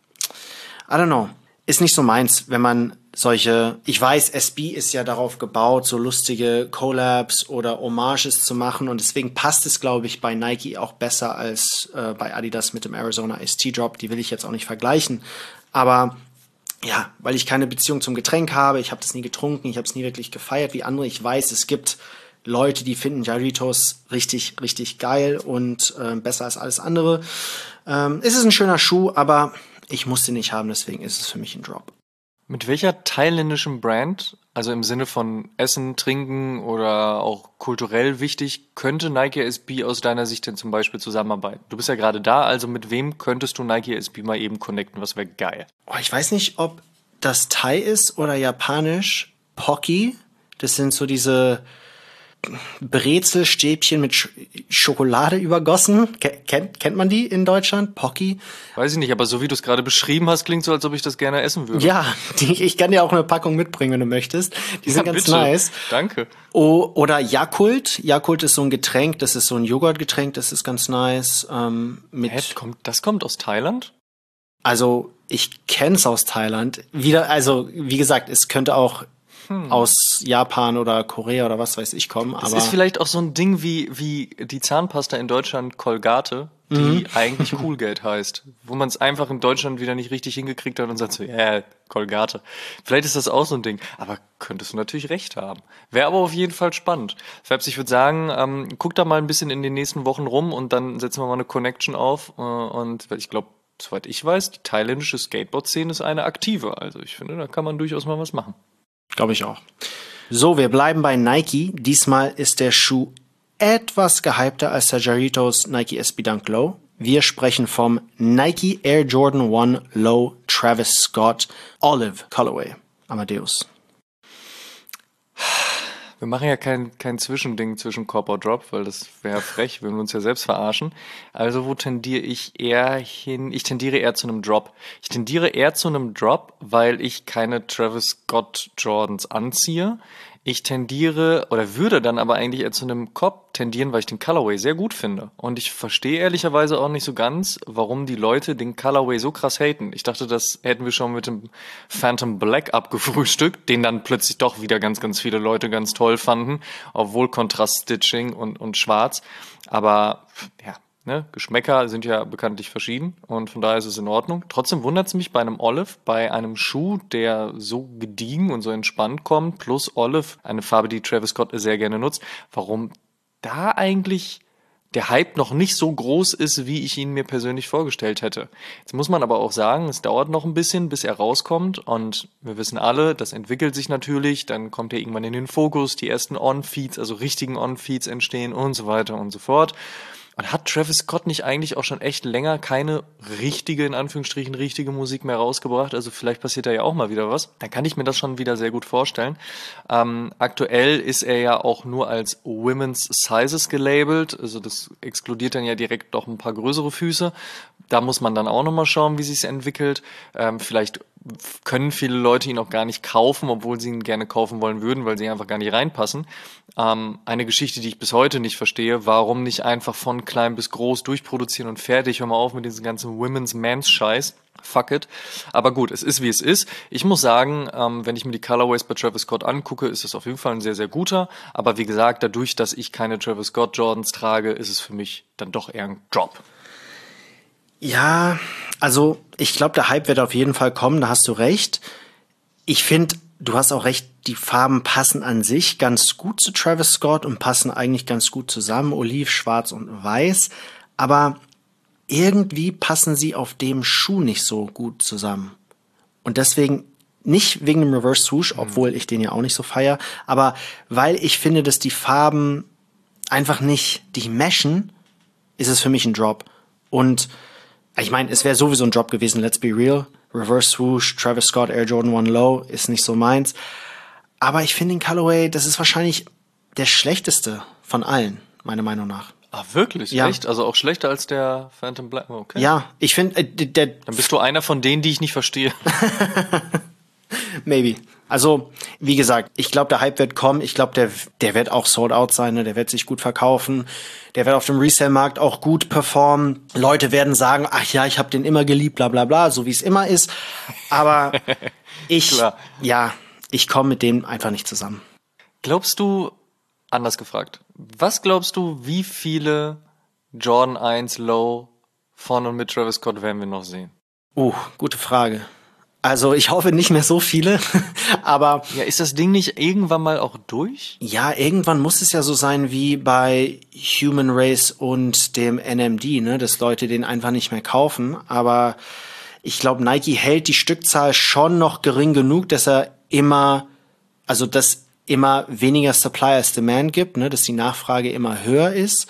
I don't know. Ist nicht so meins, wenn man ich weiß, SB ist ja darauf gebaut, so lustige Collabs oder Hommages zu machen und deswegen passt es, glaube ich, bei Nike auch besser als bei Adidas mit dem Arizona Iced Tea Drop. Die will ich jetzt auch nicht vergleichen, aber ja, weil ich keine Beziehung zum Getränk habe, ich habe das nie getrunken, ich habe es nie wirklich gefeiert wie andere. Ich weiß, es gibt Leute, die finden Jarritos richtig, richtig geil und besser als alles andere. Es ist ein schöner Schuh, aber ich muss den nicht haben, deswegen ist es für mich ein Drop. Mit welcher thailändischen Brand, also im Sinne von Essen, Trinken oder auch kulturell wichtig, könnte Nike SB aus deiner Sicht denn zum Beispiel zusammenarbeiten? Du bist ja gerade da, also mit wem könntest du Nike SB mal eben connecten? Was wäre geil? Oh, ich weiß nicht, ob das Thai ist oder japanisch. Pocky, das sind so diese Brezelstäbchen mit Schokolade übergossen. Kennt man die in Deutschland? Pocky? Weiß ich nicht, aber so wie du es gerade beschrieben hast, klingt so, als ob ich das gerne essen würde. Ja, ich kann dir auch eine Packung mitbringen, wenn du möchtest. Die sind ganz bitte. Nice. Danke. Oder Yakult. Yakult ist so ein Getränk, das ist so ein Joghurtgetränk, das ist ganz nice. Das kommt aus Thailand? Also, ich kenn's aus Thailand. Wie gesagt, es könnte auch aus Japan oder Korea oder was weiß ich kommen. Das ist vielleicht auch so ein Ding wie die Zahnpasta in Deutschland Colgate, die eigentlich Coolgate heißt. Wo man es einfach in Deutschland wieder nicht richtig hingekriegt hat und sagt so, ja, Colgate. Vielleicht ist das auch so ein Ding. Aber könntest du natürlich recht haben. Wäre aber auf jeden Fall spannend. Fabs, ich würde sagen, guck da mal ein bisschen in den nächsten Wochen rum und dann setzen wir mal eine Connection auf. Und ich glaube, soweit ich weiß, die thailändische Skateboard-Szene ist eine aktive. Also ich finde, da kann man durchaus mal was machen. Glaube ich auch. So, wir bleiben bei Nike. Diesmal ist der Schuh etwas gehypter als der Jarritos Nike SB Dunk Low. Wir sprechen vom Nike Air Jordan 1 Low Travis Scott Olive Colorway. Amadeus. Wir machen ja kein Zwischending zwischen Cop or Drop, weil das wäre frech, würden wir uns ja selbst verarschen. Also wo tendiere ich eher hin? Ich tendiere eher zu einem Drop. Ich tendiere eher zu einem Drop, weil ich keine Travis Scott Jordans anziehe. Ich tendiere oder würde dann aber eigentlich eher zu einem Cop tendieren, weil ich den Colorway sehr gut finde. Und ich verstehe ehrlicherweise auch nicht so ganz, warum die Leute den Colorway so krass haten. Ich dachte, das hätten wir schon mit dem Phantom Black abgefrühstückt, den dann plötzlich doch wieder ganz, ganz viele Leute ganz toll fanden, obwohl Kontrast-Stitching und schwarz. Aber ja, Ne? Geschmäcker sind ja bekanntlich verschieden und von daher ist es in Ordnung. Trotzdem wundert es mich bei einem Olive, bei einem Schuh, der so gediegen und so entspannt kommt, plus Olive, eine Farbe, die Travis Scott sehr gerne nutzt, warum da eigentlich der Hype noch nicht so groß ist, wie ich ihn mir persönlich vorgestellt hätte. Jetzt muss man aber auch sagen, es dauert noch ein bisschen, bis er rauskommt und wir wissen alle, das entwickelt sich natürlich, dann kommt er irgendwann in den Fokus, die ersten On-Feeds, also richtigen On-Feeds entstehen und so weiter und so fort. Und hat Travis Scott nicht eigentlich auch schon echt länger keine richtige, in Anführungsstrichen, richtige Musik mehr rausgebracht? Also vielleicht passiert da ja auch mal wieder was. Dann kann ich mir das schon wieder sehr gut vorstellen. Aktuell ist er ja auch nur als Women's Sizes gelabelt. Also das exkludiert dann ja direkt doch ein paar größere Füße. Da muss man dann auch nochmal schauen, wie sich's entwickelt. Vielleicht können viele Leute ihn auch gar nicht kaufen, obwohl sie ihn gerne kaufen wollen würden, weil sie einfach gar nicht reinpassen. Eine Geschichte, die ich bis heute nicht verstehe, warum nicht einfach von klein bis groß durchproduzieren und fertig, hör mal auf mit diesem ganzen Women's-Mans-Scheiß. Fuck it. Aber gut, es ist wie es ist. Ich muss sagen, wenn ich mir die Colorways bei Travis Scott angucke, ist es auf jeden Fall ein sehr, sehr guter. Aber wie gesagt, dadurch, dass ich keine Travis Scott Jordans trage, ist es für mich dann doch eher ein Drop. Ja, also ich glaube, der Hype wird auf jeden Fall kommen, da hast du recht. Ich finde, du hast auch recht, die Farben passen an sich ganz gut zu Travis Scott und passen eigentlich ganz gut zusammen, Oliv, Schwarz und Weiß. Aber irgendwie passen sie auf dem Schuh nicht so gut zusammen. Und deswegen nicht wegen dem Reverse Swoosh, obwohl ich den ja auch nicht so feier, aber weil ich finde, dass die Farben einfach nicht, die meshen, ist es für mich ein Drop. Und ich meine, es wäre sowieso ein Drop gewesen, let's be real. Reverse Swoosh, Travis Scott, Air Jordan 1 Low, ist nicht so meins. Aber ich finde den Colorway, das ist wahrscheinlich der schlechteste von allen, meiner Meinung nach. Ah, wirklich? Ja. Echt? Also auch schlechter als der Phantom Black? Okay. Ja, ich finde, Dann bist du einer von denen, die ich nicht verstehe. maybe. Also, wie gesagt, ich glaube, der Hype wird kommen. Ich glaube, der wird auch sold out sein, ne? Der wird sich gut verkaufen. Der wird auf dem Resale-Markt auch gut performen. Leute werden sagen, ach ja, ich habe den immer geliebt, bla bla bla, so wie es immer ist. Aber ich komme mit dem einfach nicht zusammen. Glaubst du, anders gefragt, was glaubst du, wie viele Jordan 1 Low von und mit Travis Scott werden wir noch sehen? Gute Frage. Also ich hoffe nicht mehr so viele, aber Ja, ist das Ding nicht irgendwann mal auch durch? ja, irgendwann muss es ja so sein wie bei Human Race und dem NMD, ne, dass Leute den einfach nicht mehr kaufen. Aber ich glaube, Nike hält die Stückzahl schon noch gering genug, dass dass immer weniger Supply als Demand gibt, ne, dass die Nachfrage immer höher ist.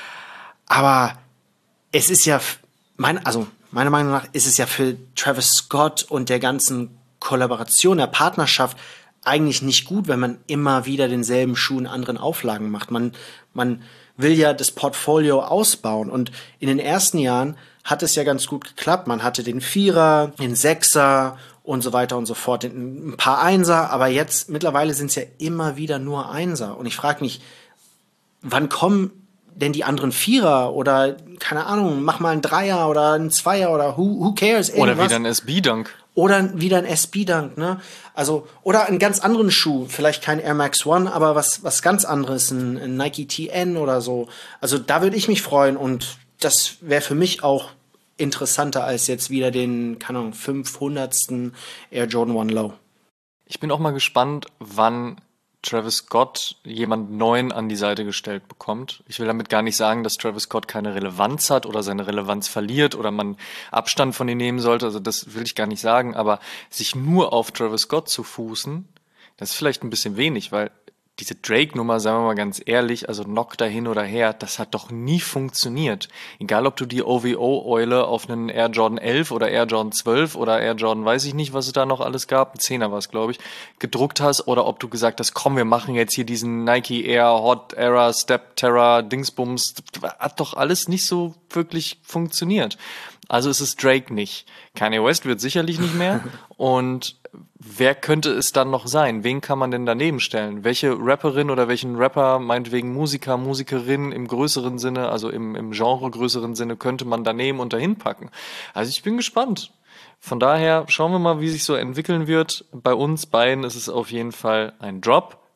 Aber es ist ja, meiner Meinung nach ist es ja für Travis Scott und der ganzen Kollaboration, der Partnerschaft eigentlich nicht gut, wenn man immer wieder denselben Schuh in anderen Auflagen macht. Man will ja das Portfolio ausbauen und in den ersten Jahren hat es ja ganz gut geklappt. Man hatte den Vierer, den Sechser und so weiter und so fort, ein paar Einser, aber jetzt mittlerweile sind es ja immer wieder nur Einser. Und ich frage mich, wann kommen denn die anderen Vierer oder, keine Ahnung, mach mal einen Dreier oder einen Zweier oder who cares? Oder wieder ein SB-Dunk. Oder wieder ein SB-Dunk, ne? Also, oder einen ganz anderen Schuh, vielleicht kein Air Max One, aber was ganz anderes, ein Nike TN oder so. Also, da würde ich mich freuen und das wäre für mich auch interessanter als jetzt wieder den, keine Ahnung, 500. Air Jordan 1 Low. Ich bin auch mal gespannt, wann Travis Scott jemand Neuen an die Seite gestellt bekommt. Ich will damit gar nicht sagen, dass Travis Scott keine Relevanz hat oder seine Relevanz verliert oder man Abstand von ihm nehmen sollte. Also das will ich gar nicht sagen, aber sich nur auf Travis Scott zu fußen, das ist vielleicht ein bisschen wenig, weil diese Drake-Nummer, sagen wir mal ganz ehrlich, also Knock da hin oder her, das hat doch nie funktioniert. Egal, ob du die OVO-Eule auf einen Air Jordan 11 oder Air Jordan 12 oder Air Jordan, weiß ich nicht, was es da noch alles gab, ein 10er war es, glaube ich, gedruckt hast oder ob du gesagt hast, komm, wir machen jetzt hier diesen Nike Air Hot Era Step Terra Dingsbums, hat doch alles nicht so wirklich funktioniert. Also es ist Drake nicht. Kanye West wird sicherlich nicht mehr. Und wer könnte es dann noch sein? Wen kann man denn daneben stellen? Welche Rapperin oder welchen Rapper, meinetwegen Musiker, Musikerin im größeren Sinne, also im Genre größeren Sinne, könnte man daneben und dahin packen? Also ich bin gespannt. Von daher schauen wir mal, wie sich so entwickeln wird. Bei uns beiden ist es auf jeden Fall ein Drop.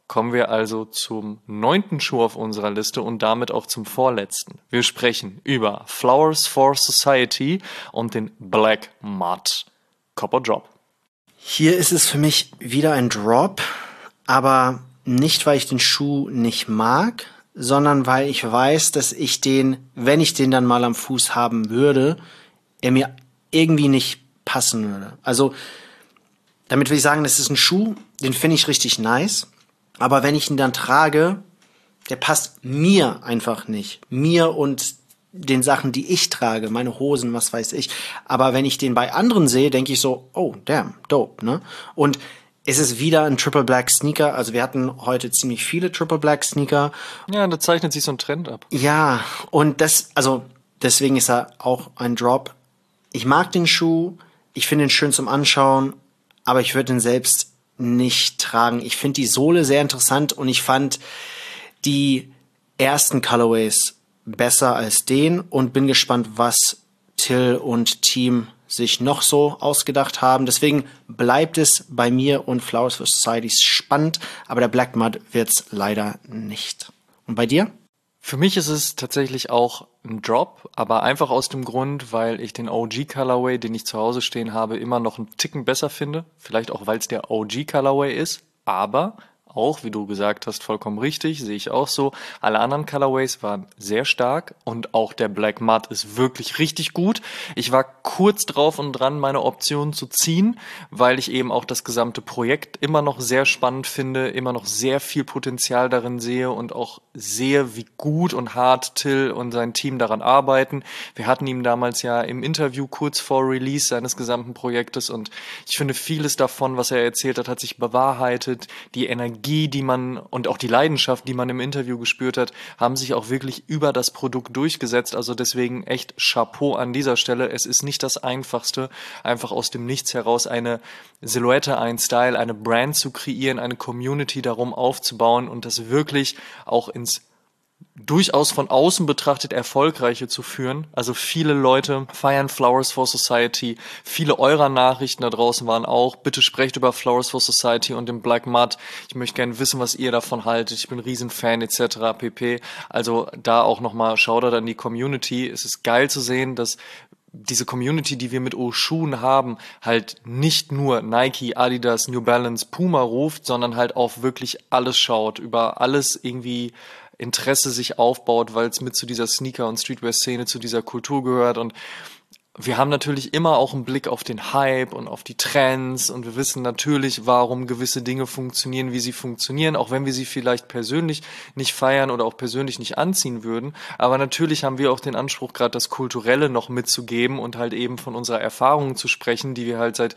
kommen wir also zum 9. Schuh auf unserer Liste und damit auch zum vorletzten. Wir sprechen über Flowers for Society und den Black Mud. Cop or Drop? Hier ist es für mich wieder ein Drop, aber nicht, weil ich den Schuh nicht mag, sondern weil ich weiß, dass ich den, wenn ich den dann mal am Fuß haben würde, er mir irgendwie nicht passen würde. Also, damit will ich sagen, das ist ein Schuh, den finde ich richtig nice, aber wenn ich ihn dann trage, der passt mir einfach nicht. Mir und den Sachen, die ich trage, meine Hosen, was weiß ich. Aber wenn ich den bei anderen sehe, denke ich so, oh, damn, dope, ne? Und es ist wieder ein Triple Black Sneaker. Also wir hatten heute ziemlich viele Triple Black Sneaker. Ja, da zeichnet sich so ein Trend ab. Ja, und deswegen ist er auch ein Drop. Ich mag den Schuh, ich finde ihn schön zum Anschauen, aber ich würde ihn selbst nicht tragen. Ich finde die Sohle sehr interessant und ich fand die ersten Colorways besser als den und bin gespannt, was Till und Team sich noch so ausgedacht haben. Deswegen bleibt es bei mir und Flowers for Society spannend, aber der Black Mud wird's leider nicht. Und bei dir? Für mich ist es tatsächlich auch ein Drop, aber einfach aus dem Grund, weil ich den OG Colorway, den ich zu Hause stehen habe, immer noch einen Ticken besser finde. Vielleicht auch, weil es der OG Colorway ist, aber auch, wie du gesagt hast, vollkommen richtig, sehe ich auch so. Alle anderen Colorways waren sehr stark und auch der Black Mud ist wirklich richtig gut. Ich war kurz drauf und dran, meine Optionen zu ziehen, weil ich eben auch das gesamte Projekt immer noch sehr spannend finde, immer noch sehr viel Potenzial darin sehe und auch sehe, wie gut und hart Till und sein Team daran arbeiten. Wir hatten ihn damals ja im Interview kurz vor Release seines gesamten Projektes und ich finde, vieles davon, was er erzählt hat, hat sich bewahrheitet. Die Energie, die man und auch die Leidenschaft, die man im Interview gespürt hat, haben sich auch wirklich über das Produkt durchgesetzt. Also deswegen echt Chapeau an dieser Stelle. Es ist nicht das Einfachste, einfach aus dem Nichts heraus eine Silhouette, einen Style, eine Brand zu kreieren, eine Community darum aufzubauen und das wirklich auch ins durchaus von außen betrachtet Erfolgreiche zu führen. Also viele Leute feiern Flowers for Society. Viele eurer Nachrichten da draußen waren auch, bitte sprecht über Flowers for Society und den Black Mud. Ich möchte gerne wissen, was ihr davon haltet. Ich bin ein Riesenfan etc. pp. Also da auch nochmal Shoutout an die Community. Es ist geil zu sehen, dass diese Community, die wir mit Schuhen haben, halt nicht nur Nike, Adidas, New Balance, Puma ruft, sondern halt auch wirklich alles schaut, über alles irgendwie Interesse sich aufbaut, weil es mit zu dieser Sneaker- und Streetwear-Szene, zu dieser Kultur gehört und wir haben natürlich immer auch einen Blick auf den Hype und auf die Trends und wir wissen natürlich, warum gewisse Dinge funktionieren, wie sie funktionieren, auch wenn wir sie vielleicht persönlich nicht feiern oder auch persönlich nicht anziehen würden. Aber natürlich haben wir auch den Anspruch, gerade das Kulturelle noch mitzugeben und halt eben von unserer Erfahrung zu sprechen, die wir halt seit,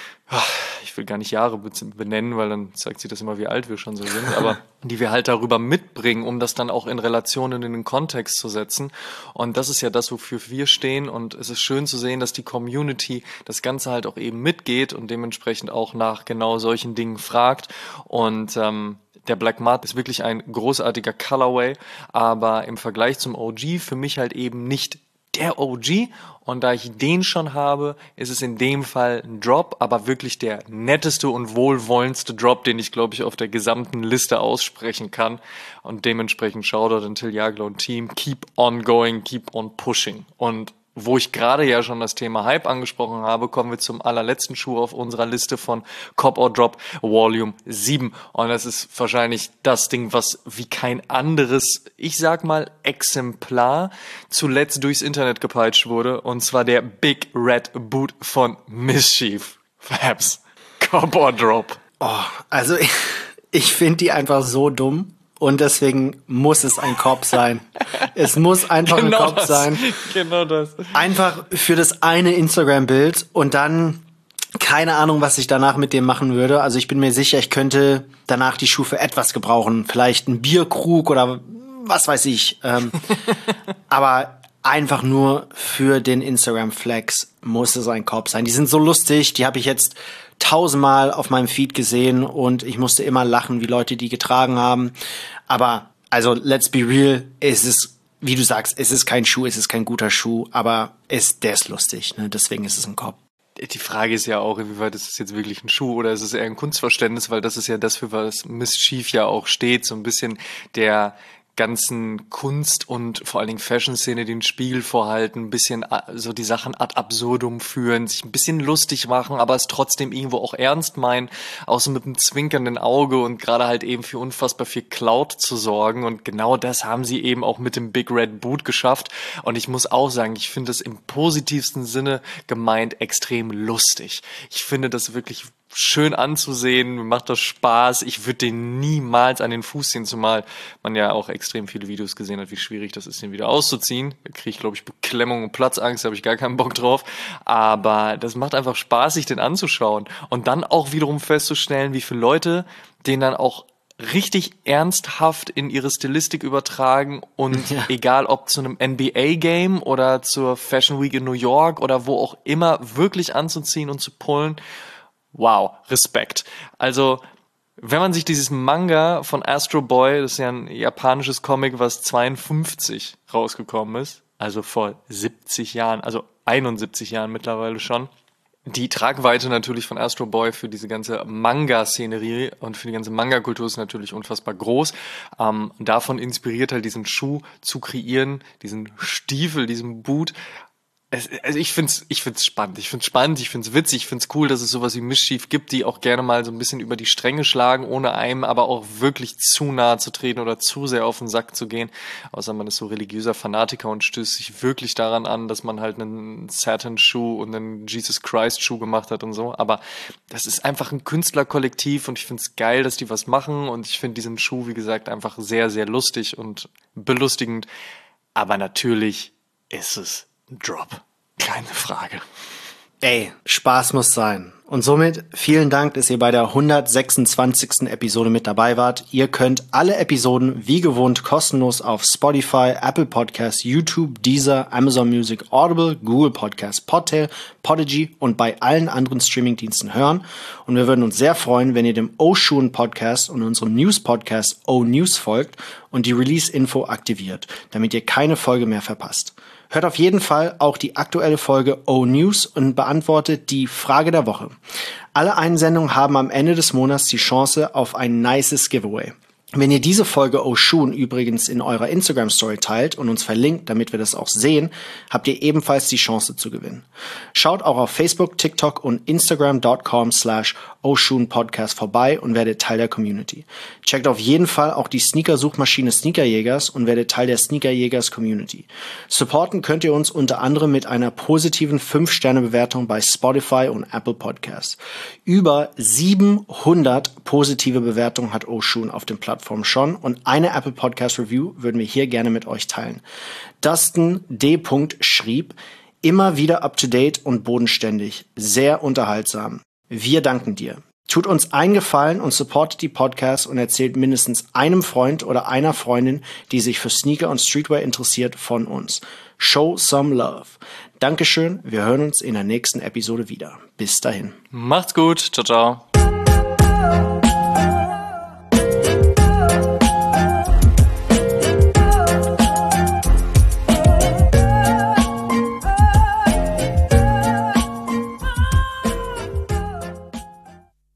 ich will gar nicht Jahre benennen, weil dann zeigt sich das immer, wie alt wir schon so sind, aber die wir halt darüber mitbringen, um das dann auch in Relationen in den Kontext zu setzen. Und das ist ja das, wofür wir stehen. Und es ist schön zu sehen, dass die Community das Ganze halt auch eben mitgeht und dementsprechend auch nach genau solchen Dingen fragt. Und der Black Mud ist wirklich ein großartiger Colorway, aber im Vergleich zum OG für mich halt eben nicht der OG und da ich den schon habe, ist es in dem Fall ein Drop, aber wirklich der netteste und wohlwollendste Drop, den ich glaube ich auf der gesamten Liste aussprechen kann und dementsprechend Shoutout an Till Jagler und Team, keep on going, keep on pushing und wo ich gerade ja schon das Thema Hype angesprochen habe, kommen wir zum allerletzten Schuh auf unserer Liste von Cop or Drop Volume 7. Und das ist wahrscheinlich das Ding, was wie kein anderes, ich sag mal, Exemplar zuletzt durchs Internet gepeitscht wurde. Und zwar der Big Red Boot von Mischief. Fabs. Cop or Drop. Oh, also ich finde die einfach so dumm. Und deswegen muss es ein Cop sein. Es muss einfach ein Cop sein. Genau das. Einfach für das eine Instagram-Bild und dann keine Ahnung, was ich danach mit dem machen würde. Also ich bin mir sicher, ich könnte danach die Schuhe für etwas gebrauchen. Vielleicht einen Bierkrug oder was weiß ich. Aber einfach nur für den Instagram-Flex muss es ein Cop sein. Die sind so lustig, die habe ich jetzt 1000-mal auf meinem Feed gesehen und ich musste immer lachen, wie Leute die getragen haben. Aber, also, let's be real, es ist, wie du sagst, es ist kein Schuh, es ist kein guter Schuh, aber der ist lustig, ne? Deswegen ist es ein Cop. Die Frage ist ja auch, inwieweit ist es jetzt wirklich ein Schuh oder ist es eher ein Kunstverständnis, weil das ist ja das, für was Mischief ja auch steht, so ein bisschen der ganzen Kunst- und vor allen Dingen Fashion-Szene den Spiegel vorhalten, ein bisschen so die Sachen ad absurdum führen, sich ein bisschen lustig machen, aber es trotzdem irgendwo auch ernst meinen, auch so mit einem zwinkernden Auge und gerade halt eben für unfassbar viel Clout zu sorgen, und genau das haben sie eben auch mit dem Big Red Boot geschafft, und ich muss auch sagen, ich finde das im positivsten Sinne gemeint extrem lustig. Ich finde das wirklich schön anzusehen, mir macht das Spaß. Ich würde den niemals an den Fuß ziehen, zumal man ja auch extrem viele Videos gesehen hat, wie schwierig das ist, den wieder auszuziehen. Da kriege ich, glaube ich, Beklemmung und Platzangst, da habe ich gar keinen Bock drauf. Aber das macht einfach Spaß, sich den anzuschauen. Und dann auch wiederum festzustellen, wie viele Leute den dann auch richtig ernsthaft in ihre Stilistik übertragen und egal ob zu einem NBA-Game oder zur Fashion Week in New York oder wo auch immer, wirklich anzuziehen und zu pullen. Wow, Respekt. Also, wenn man sich dieses Manga von Astro Boy, das ist ja ein japanisches Comic, was 52 rausgekommen ist, also vor 70 Jahren, also 71 Jahren mittlerweile schon. Die Tragweite natürlich von Astro Boy für diese ganze Manga-Szenerie und für die ganze Manga-Kultur ist natürlich unfassbar groß. Davon inspiriert halt diesen Schuh zu kreieren, diesen Stiefel, diesen Boot. Also ich find's spannend. Ich find's witzig, ich find's cool, dass es sowas wie Mischief gibt, die auch gerne mal so ein bisschen über die Stränge schlagen, ohne einem aber auch wirklich zu nahe zu treten oder zu sehr auf den Sack zu gehen. Außer man ist so religiöser Fanatiker und stößt sich wirklich daran an, dass man halt einen Satan-Schuh und einen Jesus Christ-Schuh gemacht hat und so. Aber das ist einfach ein Künstlerkollektiv und ich find's geil, dass die was machen, und ich find diesen Schuh, wie gesagt, einfach sehr, sehr lustig und belustigend. Aber natürlich ist es Drop. Keine Frage. Ey, Spaß muss sein. Und somit vielen Dank, dass ihr bei der 126. Episode mit dabei wart. Ihr könnt alle Episoden wie gewohnt kostenlos auf Spotify, Apple Podcasts, YouTube, Deezer, Amazon Music, Audible, Google Podcasts, Podtail, Podigy und bei allen anderen Streamingdiensten hören. Und wir würden uns sehr freuen, wenn ihr dem O-Shoon Podcast und unserem News-Podcast O-News folgt und die Release-Info aktiviert, damit ihr keine Folge mehr verpasst. Hört auf jeden Fall auch die aktuelle Folge O-News und beantwortet die Frage der Woche. Alle Einsendungen haben am Ende des Monats die Chance auf ein nices Giveaway. Wenn ihr diese Folge O-Shoon übrigens in eurer Instagram-Story teilt und uns verlinkt, damit wir das auch sehen, habt ihr ebenfalls die Chance zu gewinnen. Schaut auch auf Facebook, TikTok und Instagram.com/O-Shoon-Podcast vorbei und werdet Teil der Community. Checkt auf jeden Fall auch die Sneaker-Suchmaschine Sneakerjägers und werdet Teil der Sneakerjägers-Community. Supporten könnt ihr uns unter anderem mit einer positiven 5-Sterne-Bewertung bei Spotify und Apple Podcasts. Über 700 positive Bewertungen hat O-Shoon auf dem Plattform schon und eine Apple Podcast Review würden wir hier gerne mit euch teilen. Dustin D. schrieb: Immer wieder up to date und bodenständig, sehr unterhaltsam. Wir danken dir. Tut uns einen Gefallen und supportet die Podcasts und erzählt mindestens einem Freund oder einer Freundin, die sich für Sneaker und Streetwear interessiert, von uns. Show some love. Dankeschön, wir hören uns in der nächsten Episode wieder. Bis dahin. Macht's gut, ciao, ciao.